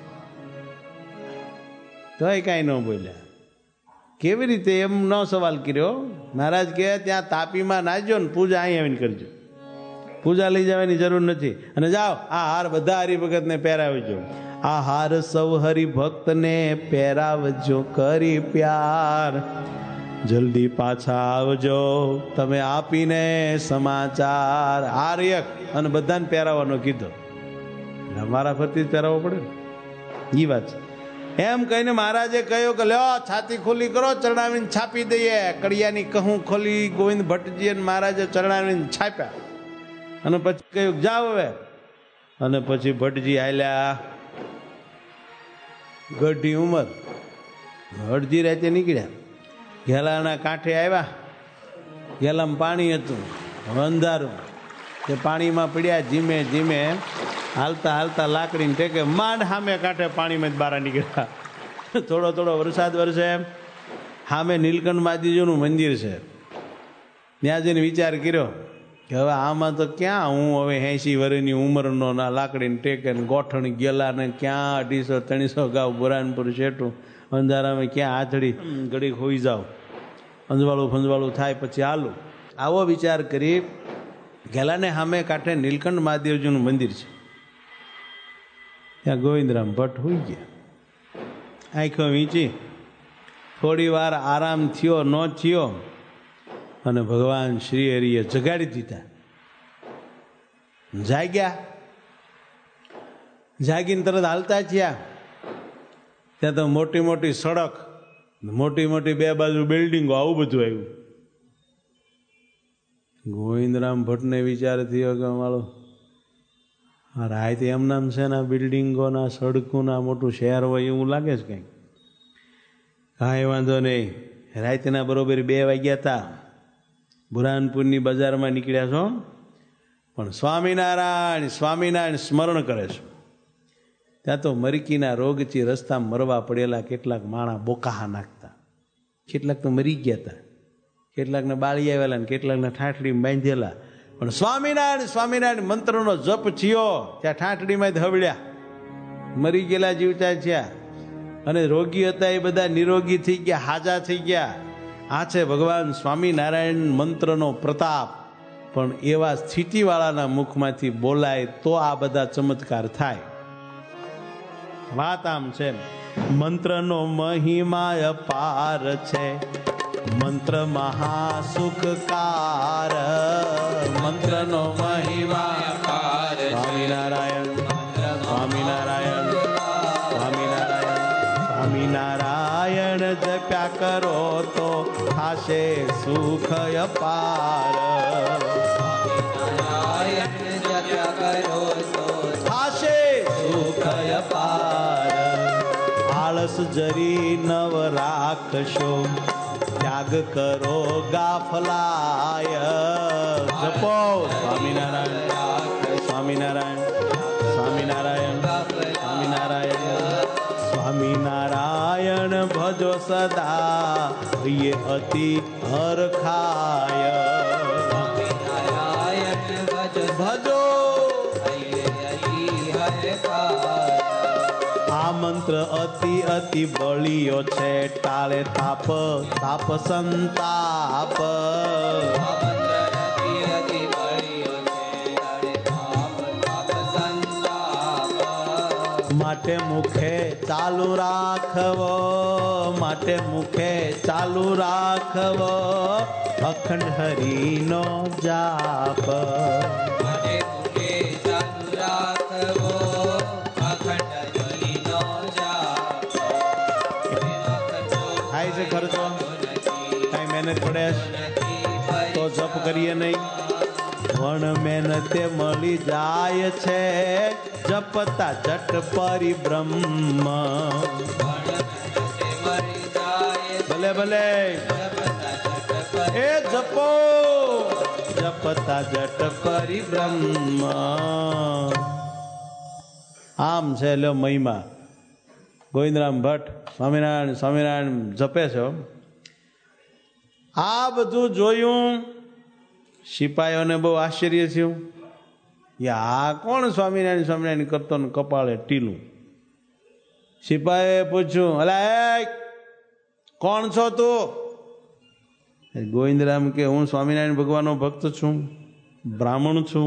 તો એ કાંઈ ન બોલ્યા. કેવી રીતે એમ ન સવાલ કર્યો. મહારાજ કે ત્યાં તાપીમાં નાચજો ને પૂજા અહીં આવીને કરજો. પૂજા લઈ જવાની જરૂર નથી. અને જાઓ આ હાર બધા હરિભગતને પહેરાવજો. આ હાર સૌ હરિભક્તને પહેરાવજો કરી પ્યાર. જલ્દી પાછા આવજો તમે આપીને સમાચાર. હાર એક અને બધાને પહેરાવવાનો કીધો. મારા ફરતી જ પહેરાવવો પડે ને, એ વાત છે. એમ કહીને મહારાજે કહ્યું કે લ્યો છાતી ખોલી કરો, ચરણાવીને છાપી દઈએ. કડિયાની કહું ખોલી ગોવિંદ ભટ્ટજી મહારાજે ચરણાવીને છાપ્યા અને પછી કહ્યું જાઓ હવે. અને પછી ભટ્ટજી હાલ્યા. ગઢી ઉંમર, અડધી રાતે નીકળ્યા. ઘેલાના કાંઠે આવ્યા. ઘેલામાં પાણી હતું, અંધારું. તે પાણીમાં પડ્યા. ધીમે ધીમે હાલતા હાલતા લાકડીને ટેકે માંડ સામે કાંઠે પાણીમાં જ બહાર નીકળ્યા. થોડો થોડો વરસાદ વરસે. સામે નીલકંઠ મહાદેવજીનું મંદિર છે. ત્યાં જઈને વિચાર કર્યો કે હવે આમાં તો ક્યાં હું હવે એંસી વર્ષની ઉંમરનો ના લાકડીને ટેકે ને ગોઠણ ગયેલા ને ક્યાં અઢીસો ત્રણસો ગાવ બુરાનપુર શેઠું અંધારામાં ક્યાં આથડી ઘડીક હોઈ જાઉં, અંજવાળું ફંજવાળું થાય પછી હાલું. આવો વિચાર કરી ગેલાને સામે કાંઠે નીલકંઠ મહાદેવજીનું મંદિર છે. ત્યાં ગોવિંદરામ ભટ્ટ હોઈ ગયા. આંખો વીંચી થોડી વાર આરામ થયો ન થયો અને ભગવાન શ્રી હરિએ જગાડી દીધા. જાગ્યા. જાગીને તરત હાલતા થયા. ત્યાં તો મોટી મોટી સડક, મોટી મોટી બે બાજુ બિલ્ડિંગો, આવું બધું આવ્યું. ગોવિંદરામ ભટ્ટને વિચાર થયો કે મારો આ રાત એમ નામ છે ને બિલ્ડિંગોના સડકોના મોટું શહેર હોય એવું લાગે છે કંઈક. કાંઈ વાંધો નહીં. રાતના બરોબર બે વાગ્યા હતા. બુરાનપુરની બજારમાં નીકળ્યા છો પણ સ્વામિનારાયણ સ્વામિનારાયણ સ્મરણ કરે છે. ત્યાં તો મરકીના રોગથી રસ્તા મરવા પડેલા કેટલાક માણા બોકાહા નાખતા. કેટલાક તો મરી ગયા હતા, કેટલાકને બાળી આવેલા ને કેટલાકને ઠાઠડીમાં બાંધેલા. પણ સ્વામિનારાયણ સ્વામિનારાયણ મંત્રનો જપ થયો ત્યાં ઠાઠડીમાં જ હવળ્યા. મરી ગયેલા જીવતા થયા અને રોગી હતા એ બધા નિરોગી થઈ ગયા, હાજા થઈ ગયા. આ છે ભગવાન સ્વામિનારાયણ મંત્રનો પ્રતાપ. પણ એવા સ્થિતિવાળાના મુખમાંથી બોલાય તો આ બધા ચમત્કાર થાય. વાત આમ છે, મંત્રનો મહિમા અપાર છે, મંત્ર મહાસુખકાર, મંત્રનો મહિમા અપાર. સ્વામિનારાયણ સ્વામિનારાયણ સ્વામિનારાયણ સ્વામિનારાયણ જપ્યા કરો તો થાશે સુખ અપાર. સ્વામિનારાયણ જપ્યા કરો તો થાશે સુખ અપાર. આળસ જરી નવ રાખશો, ત્યાગ કરો ગાફલાય. જપો સ્વામિનારાયણ સ્વામિનારાયણ સ્વામિનારાયણ સ્વામિનારાયણ સ્વામિનારાયણ ભજો સદા એ અતિ હરખાય. સ્વામિનારાયણ ભજો આ મંત્ર અતિ અતિ બળિયો છે, ટાળે તાપ તાપ સંતાપ. માટે મુખે ચાલુ રાખવો, માટે મુખે ચાલુ રાખવો અખંડ હરિનો જાપ. માટે મુખે ચાલુ રાખવો અખંડ હરિનો જાપ. થાય છે ખર્ચો, કઈ મહેનત પડે તો જપ કરીએ નહીં. વણ મહેનતે મળી જાય છે, જપતા જટ પરિબ્રહ્મ. ભલે ભલે એ જપો જપતા જટ પરિબ્રહ્મ. આમ છે લ્યો મહિમા. ગોવિંદરામ ભટ્ટ સ્વામિનારાયણ સ્વામિનારાયણ જપે છે. આ બધું જોયું સિપાહીઓને બહુ આશ્ચર્ય થયું. આ કોણ સ્વામિનારાયણ સ્વામિનારાયણ કરતો ને કપાળે ટીલું. સિપાહીએ પૂછ્યું, અલા એ કોણ છો તું? ગોવિંદરામ કે હું સ્વામિનારાયણ ભગવાનનો ભક્ત છું, બ્રાહ્મણ છું.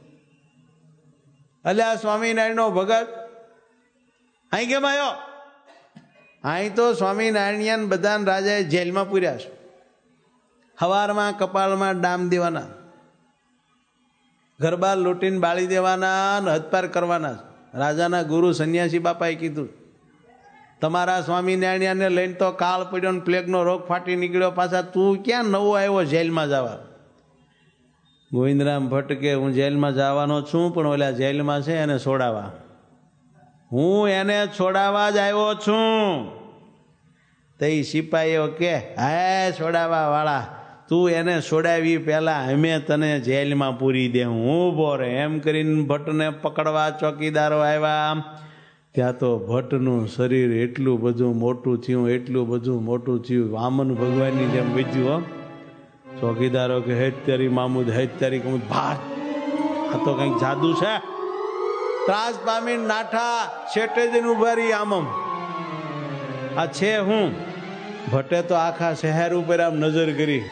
અલ્યા સ્વામિનારાયણનો ભગત અહીં કેમ આવ્યો? અહીં તો સ્વામિનારાયણ બધા રાજાએ જેલમાં પૂર્યા છે. હવારમાં કપાળમાં ડામ દેવાના, ગરબા લૂંટીને બાળી દેવાના, હદપાર કરવાના. રાજાના ગુરુ સંન્યાસી બાપાએ કીધું, તમારા સ્વામિનારાયણને લઈને તો કાળ પડ્યો ને પ્લેગનો રોગ ફાટી નીકળ્યો, પાછા તું ક્યાં નવો આવ્યો જેલમાં જવા? ગોવિંદરામ ભટ્ટ કે હું જેલમાં જવાનો છું, પણ ઓલા જેલમાં છે એને છોડાવવા. હું એને છોડાવવા જ આવ્યો છું. તો એ સિપાહીઓ કે હે છોડાવવા વાળા, તું એને છોડાવી પહેલા અમે તને જેલમાં પૂરી દે, હું ઊભો રહે. એમ કરીને ભટ્ટને પકડવા ચોકીદારો આવ્યા. ત્યાં તો ભટ્ટનું શરીર એટલું બધું મોટું થયું, એટલું બધું મોટું થયું, વામન ભગવાનની જેમ વધ્યું. ચોકીદારો કે હેત તારી મામૂદ, હેત તારી કમૂદ, ભાર આ તો કંઈક જાદુ છે. ત્રાસ પામીને નાઠા શેઠે જઈને ઉભા રહી. આમ આ છે હું? ભટ્ટે તો આખા શહેર ઉપર આમ નજર કરી.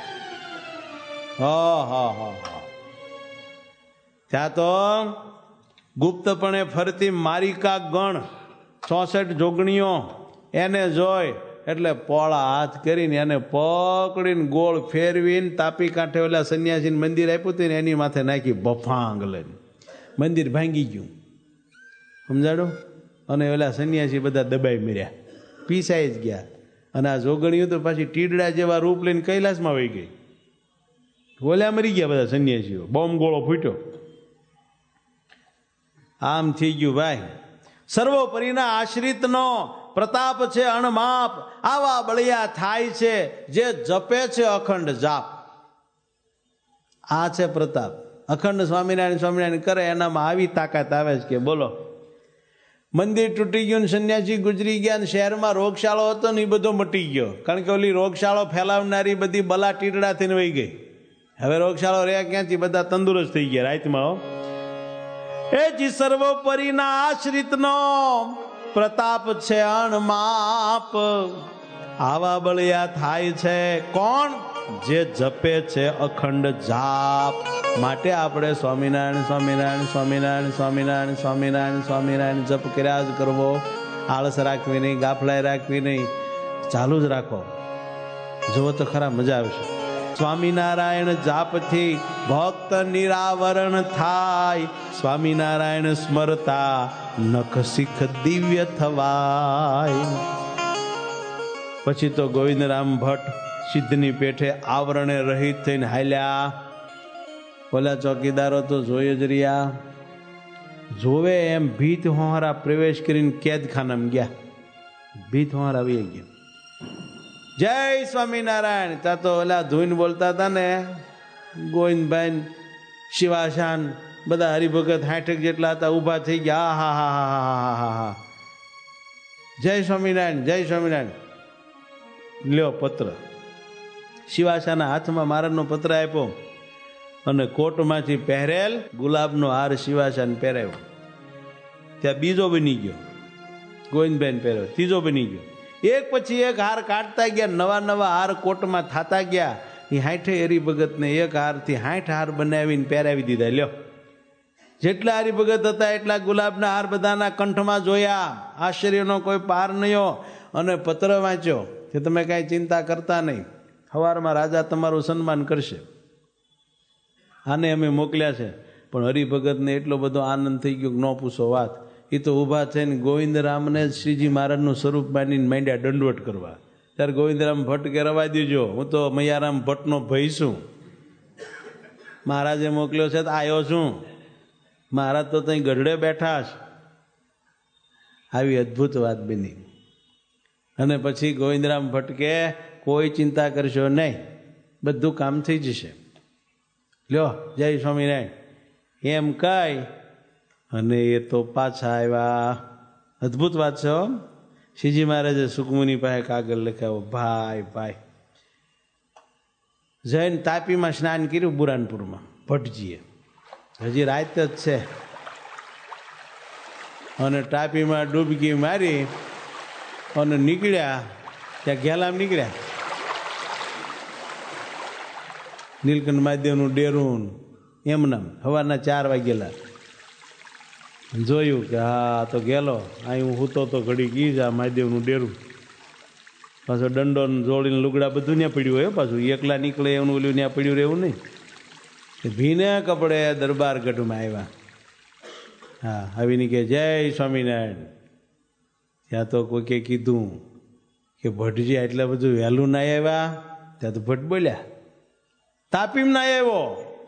હા હા હા હા ત્યાં તો ગુપ્તપણે ફરતી મારિકા ગણ ચોસઠ જોગણીઓ એને જોઈ એટલે પોળા હાથ કરીને એને પકડીને ગોળ ફેરવીને તાપી કાંઠે ઓલા સંન્યાસીને મંદિર આપ્યું હતું ને એની માથે નાખી બફાંગ લઈને મંદિર ભાંગી ગયું. સમજાડો? અને ઓલા સંન્યાસી બધા દબાઈ મર્યા, પીસાઈ જ ગયા. અને આ જોગણીઓ તો પાછી ટીડડા જેવા રૂપ લઈને કૈલાસમાં વહી ગઈ. ઓલા મરી ગયા બધા સંન્યાસીઓ, બોમ્બ ગોળો ફૂટ્યો. આમ થઈ ગયું ભાઈ. સર્વોપરીના આશ્રિતનો પ્રતાપ છે અણમાપ, આવા બળિયા થાય છે જે જપે છે અખંડ જાપ. આ છે પ્રતાપ. અખંડ સ્વામિનારાયણ સ્વામિનારાયણ કરે એનામાં આવી તાકાત આવે છે કે બોલો. મંદિર તૂટી ગયું, સંન્યાસી ગુજરી ગયા, ને શહેરમાં રોગશાળો હતો ને એ બધો મટી ગયો. કારણ કે ઓલી રોગશાળો ફેલાવનારી બધી બલા ટીડડા થઈને વહી ગઈ. હવે રોગશાળો રહ્યા ક્યાંથી? બધા તંદુરસ્ત થઈ ગયા રાતમાં. એ જી સર્વોપરીના આશ્રિતનો પ્રતાપ છે અણમાપ, આવા બળિયા થાય છે. કોણ? જે જપે છે અખંડ જાપ, માટે આપણે સ્વામિનારાયણ સ્વામિનારાયણ સ્વામિનારાયણ સ્વામિનારાયણ સ્વામિનારાયણ સ્વામિનારાયણ જપ કર્યા જ કરવો. આળસ રાખવી નહીં, ગાફલાઈ રાખવી નહીં, ચાલુ જ રાખો. જુઓ તો ખરા, મજા આવશે. સ્વામિનારાયણ જાપથી ભક્ત નિરાવરણ થાય, સ્વામિનારાયણ સ્મરતા નખ શીખ દિવ્ય થવાય. પછી તો ગોવિંદરામ ભટ્ટ સિદ્ધની પેઠે આવરણે રહિત થઈને હાલ્યા. ઓલા ચોકીદારો તો જોઈ જ રહ્યા, જોવે એમ ભીત હોહારા પ્રવેશ કરીને કેદખાનામાં ગયા. ભીત હોહારા આવી ગયા. જય સ્વામિનારાયણ. ત્યાં તો ઓલા ધૂન બોલતા હતા ને, ગોવિંદભાઈ શિવાશાન બધા હરિભગત હાઠેક જેટલા હતા, ઊભા થઈ ગયા. હા હા હા હા હા હા, જય સ્વામિનારાયણ, જય સ્વામિનારાયણ. લ્યો પત્ર. શિવાશાના હાથમાં મહારાજનો પત્ર આપ્યો અને કોટમાંથી પહેરેલ ગુલાબનો હાર શિવાશાને પહેરાવ્યો. ત્યાં બીજો બની ગયો, ગોવિંદભાઈને પહેર્યો. ત્રીજો બની ગયો. એક પછી એક હાર કાઢતા ગયા, નવા નવા હાર કોટમાં થતા ગયા. એ હાઠે હરિભગતને એક હારથી હાઠ હાર બનાવીને પહેરાવી દીધા. લ્યો, જેટલા હરિભગત હતા એટલા ગુલાબના હાર બધાના કંઠમાં જોયા. આશ્ચર્યનો કોઈ પાર નયો. અને પત્ર વાંચ્યો કે તમે કાંઈ ચિંતા કરતા નહીં, સવારમાં રાજા તમારું સન્માન કરશે. આને અમે મોકલ્યા છે. પણ હરિભગતને એટલો બધો આનંદ થઈ ગયો કે ન પૂછો વાત. એ તો ઊભા થઈને ગોવિંદરામને શ્રીજી મહારાજનું સ્વરૂપ માનીને માંડ્યા દંડવટ કરવા. ત્યારે ગોવિંદરામ ભટ્ટ કે રવા દેજો, હું તો મૈયારામ ભટ્ટનો ભાઈ છું, મહારાજે મોકલ્યો છે તો આવ્યો છું. મહારાજ તો ત્યાં ગઢડે બેઠા છે. આવી અદ્ભુત વાત બની. અને પછી ગોવિંદરામ ભટ્ટ કે કોઈ ચિંતા કરશો નહીં, બધું કામ થઈ જશે. લ્યો, જય સ્વામિનારાયણ એમ કહી અને એ તો પાછા આવ્યા. અદ્ભુત વાત છે. શ્રીજી મહારાજે સુખમુનિ પાસે કાગળ લખાવો, ભાઈ ભાઈ જૈન તાપીમાં સ્નાન કર્યું બુરાનપુરમાં ભટ્ટજીએ. હજી રાત જ છે. અને તાપીમાં ડૂબકી મારી અને નીકળ્યા. ત્યાં ઘેલામ નીકળ્યા. નીલકંઠ મહાદેવનું ડેરું એમનામ સવારના ચાર વાગેલા. જોયું કે હા તો ગેલો, અહીં હું હૂતો તો ઘડી ગઈ જા મહાદેવનું ડેરું. પાછો દંડો જોડીને લુગડા બધું ત્યાં પડ્યું હોય. પાછું એકલા નીકળે એનું ઓલું ત્યાં પડ્યું રહેવું નહીં. ભીને કપડે દરબાર ગઢમાં આવ્યા. હા, આવીને કે જય સ્વામિનારાયણ. ત્યાં તો કોઈકે કીધું કે ભટ્ટજી આટલા બધું વહેલું ના આવ્યા. ત્યાં તો ભટ્ટ બોલ્યા, તાપીમાં ના આવ્યો.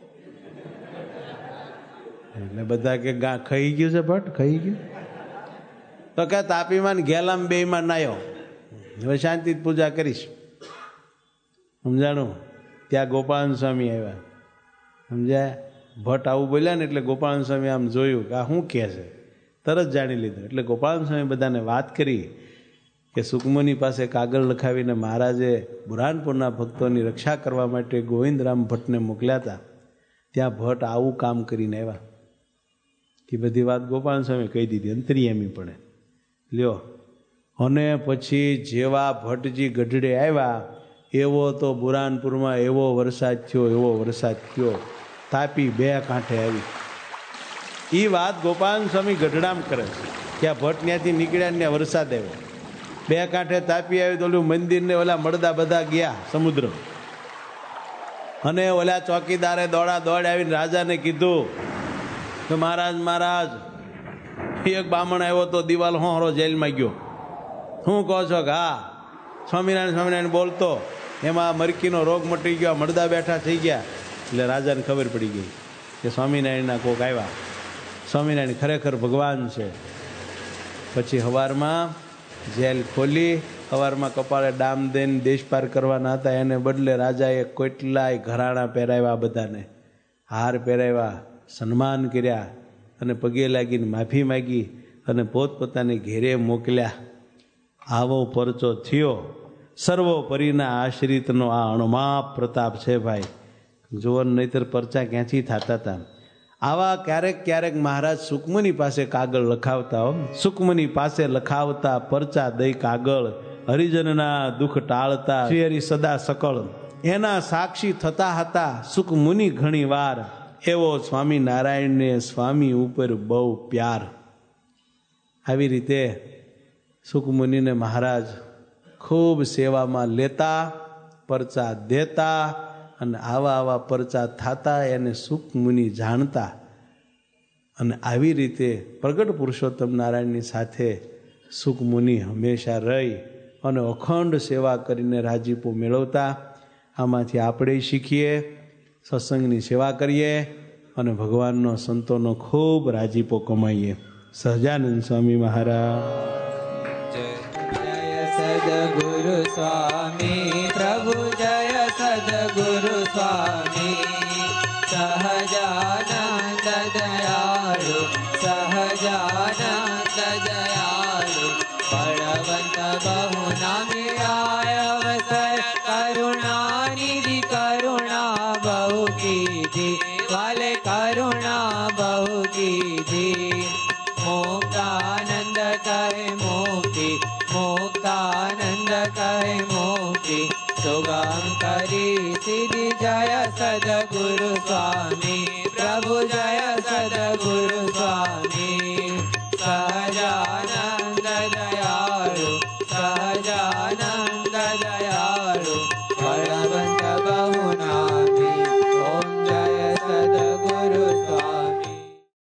એટલે બધા કે ગા ખાઈ ગયું છે ભટ્ટ, ખાઈ ગયું. તો કે તાપીમાં ગેલામ બેયમાં નાયો, હવે શાંતિથી પૂજા કરીશ. સમજાણું? ત્યાં ગોપાલ સ્વામી આવ્યા. સમજાય? ભટ્ટ આવું બોલ્યા ને એટલે ગોપાલ સ્વામી આમ જોયું કે આ શું કહે છે, તરત જાણી લીધું. એટલે ગોપાલ સ્વામી બધાને વાત કરી કે સુકમુનિ પાસે કાગળ લખાવીને મહારાજે બુરાનપુરના ભક્તોની રક્ષા કરવા માટે ગોવિંદરામ ભટ્ટને મોકલ્યા હતા. ત્યાં ભટ્ટ આવું કામ કરીને આવ્યા. એ બધી વાત ગોપાલ સ્વામી કહી દીધી, અંતરિયામી પડે. લ્યો, અને પછી જેવા ભટ્ટજી ગઢડે આવ્યા એવો તો બુરાનપુરમાં એવો વરસાદ થયો, એવો વરસાદ થયો. તાપી બે કાંઠે આવી. એ વાત ગોપાલ સ્વામી ગઢડામ કરે છે કે આ ભટ્ટ ત્યાંથી નીકળ્યા ને ત્યાં વરસાદ આવ્યો. બે કાંઠે તાપી આવી તો ઓલું મંદિરને ઓલા મળદા બધા ગયા સમુદ્ર. અને ઓલા ચોકીદારે દોડા દોડ આવીને રાજાને કીધું કે મહારાજ મહારાજ એક બામણ આવ્યો તો દિવાલ હોરો જેલમાં ગયો. શું કહો છો? કે હા, સ્વામિનારાયણ સ્વામિનારાયણ બોલતો એમાં મરકીનો રોગ મટી ગયો, મળદા બેઠા થઈ ગયા. એટલે રાજાને ખબર પડી ગઈ કે સ્વામિનારાયણના કોક આવ્યા. સ્વામિનારાયણ ખરેખર ભગવાન છે. પછી હવારમાં જેલ ખોલી, હવારમાં કપાળે ડામ દઈને દેશ પાર કરવાના હતા, એને બદલે રાજાએ કેટલાય ઘરાણા પહેરાવ્યા, બધાને હાર પહેરાવ્યા, સન્માન કર્યા અને પગે લાગીને માફી માગી અને પોતપોતાને ઘેરે મોકલ્યા. આવો પરચો થયો. સર્વોપરીના આશ્રિતનો આ અણમાપ પ્રતાપ છે ભાઈ. જુઓ, નહીતર પરચા ક્યાંથી થતા હતા. આવા ક્યારેક ક્યારેક મહારાજ સુકમુનિ પાસે કાગળ લખાવતા હો. સુકમુનિ પાસે લખાવતા પરચા દઈ કાગળ, હરિજનના દુઃખ ટાળતા શ્રી હરિ સદા સકળ. એના સાક્ષી થતા હતા સુખ મુનિ ઘણી વાર, એવો સ્વામી નારાયણને સ્વામી ઉપર બહુ પ્યાર. આવી રીતે સુખ મુનિને મહારાજ ખૂબ સેવામાં લેતા, પરચા દેતા, અને આવા આવા પરચા થતા એને સુખ મુનિ જાણતા. અને આવી રીતે પ્રગટ પુરુષોત્તમ નારાયણની સાથે સુખ મુનિ હંમેશા રહી અને અખંડ સેવા કરીને રાજીપો મેળવતા. આમાંથી આપણે શીખીએ, સત્સંગની સેવા કરીએ અને ભગવાનનો સંતોનો ખૂબ રાજીપો કમાઈએ. સહજાનંદ સ્વામી મહારાજ. જય સદગુરુ સ્વામી પ્રભુ, જય સદગુરુ સ્વામી. સહજાનંદ દયાળુ, સહજાનંદ દયાળુ, બળવંત બહુ નામ્યાય અવસર, કરુણા નિધિ કરુણા બહુ કીધી, વાલે કરુણા બહુ કીધી. મુક્તાનંદ કહે મુક્તિ, મુક્તાનંદ કહે મુક્તિ, સુગમ કરી સિદ્ધિ. જય સદગુરુ સ્વામી પ્રભુ, જય સદગુરુ સ્વામી. સહજાનંદ દયાળુ, સહજાનંદ દયાળુ, બળવંત બહુ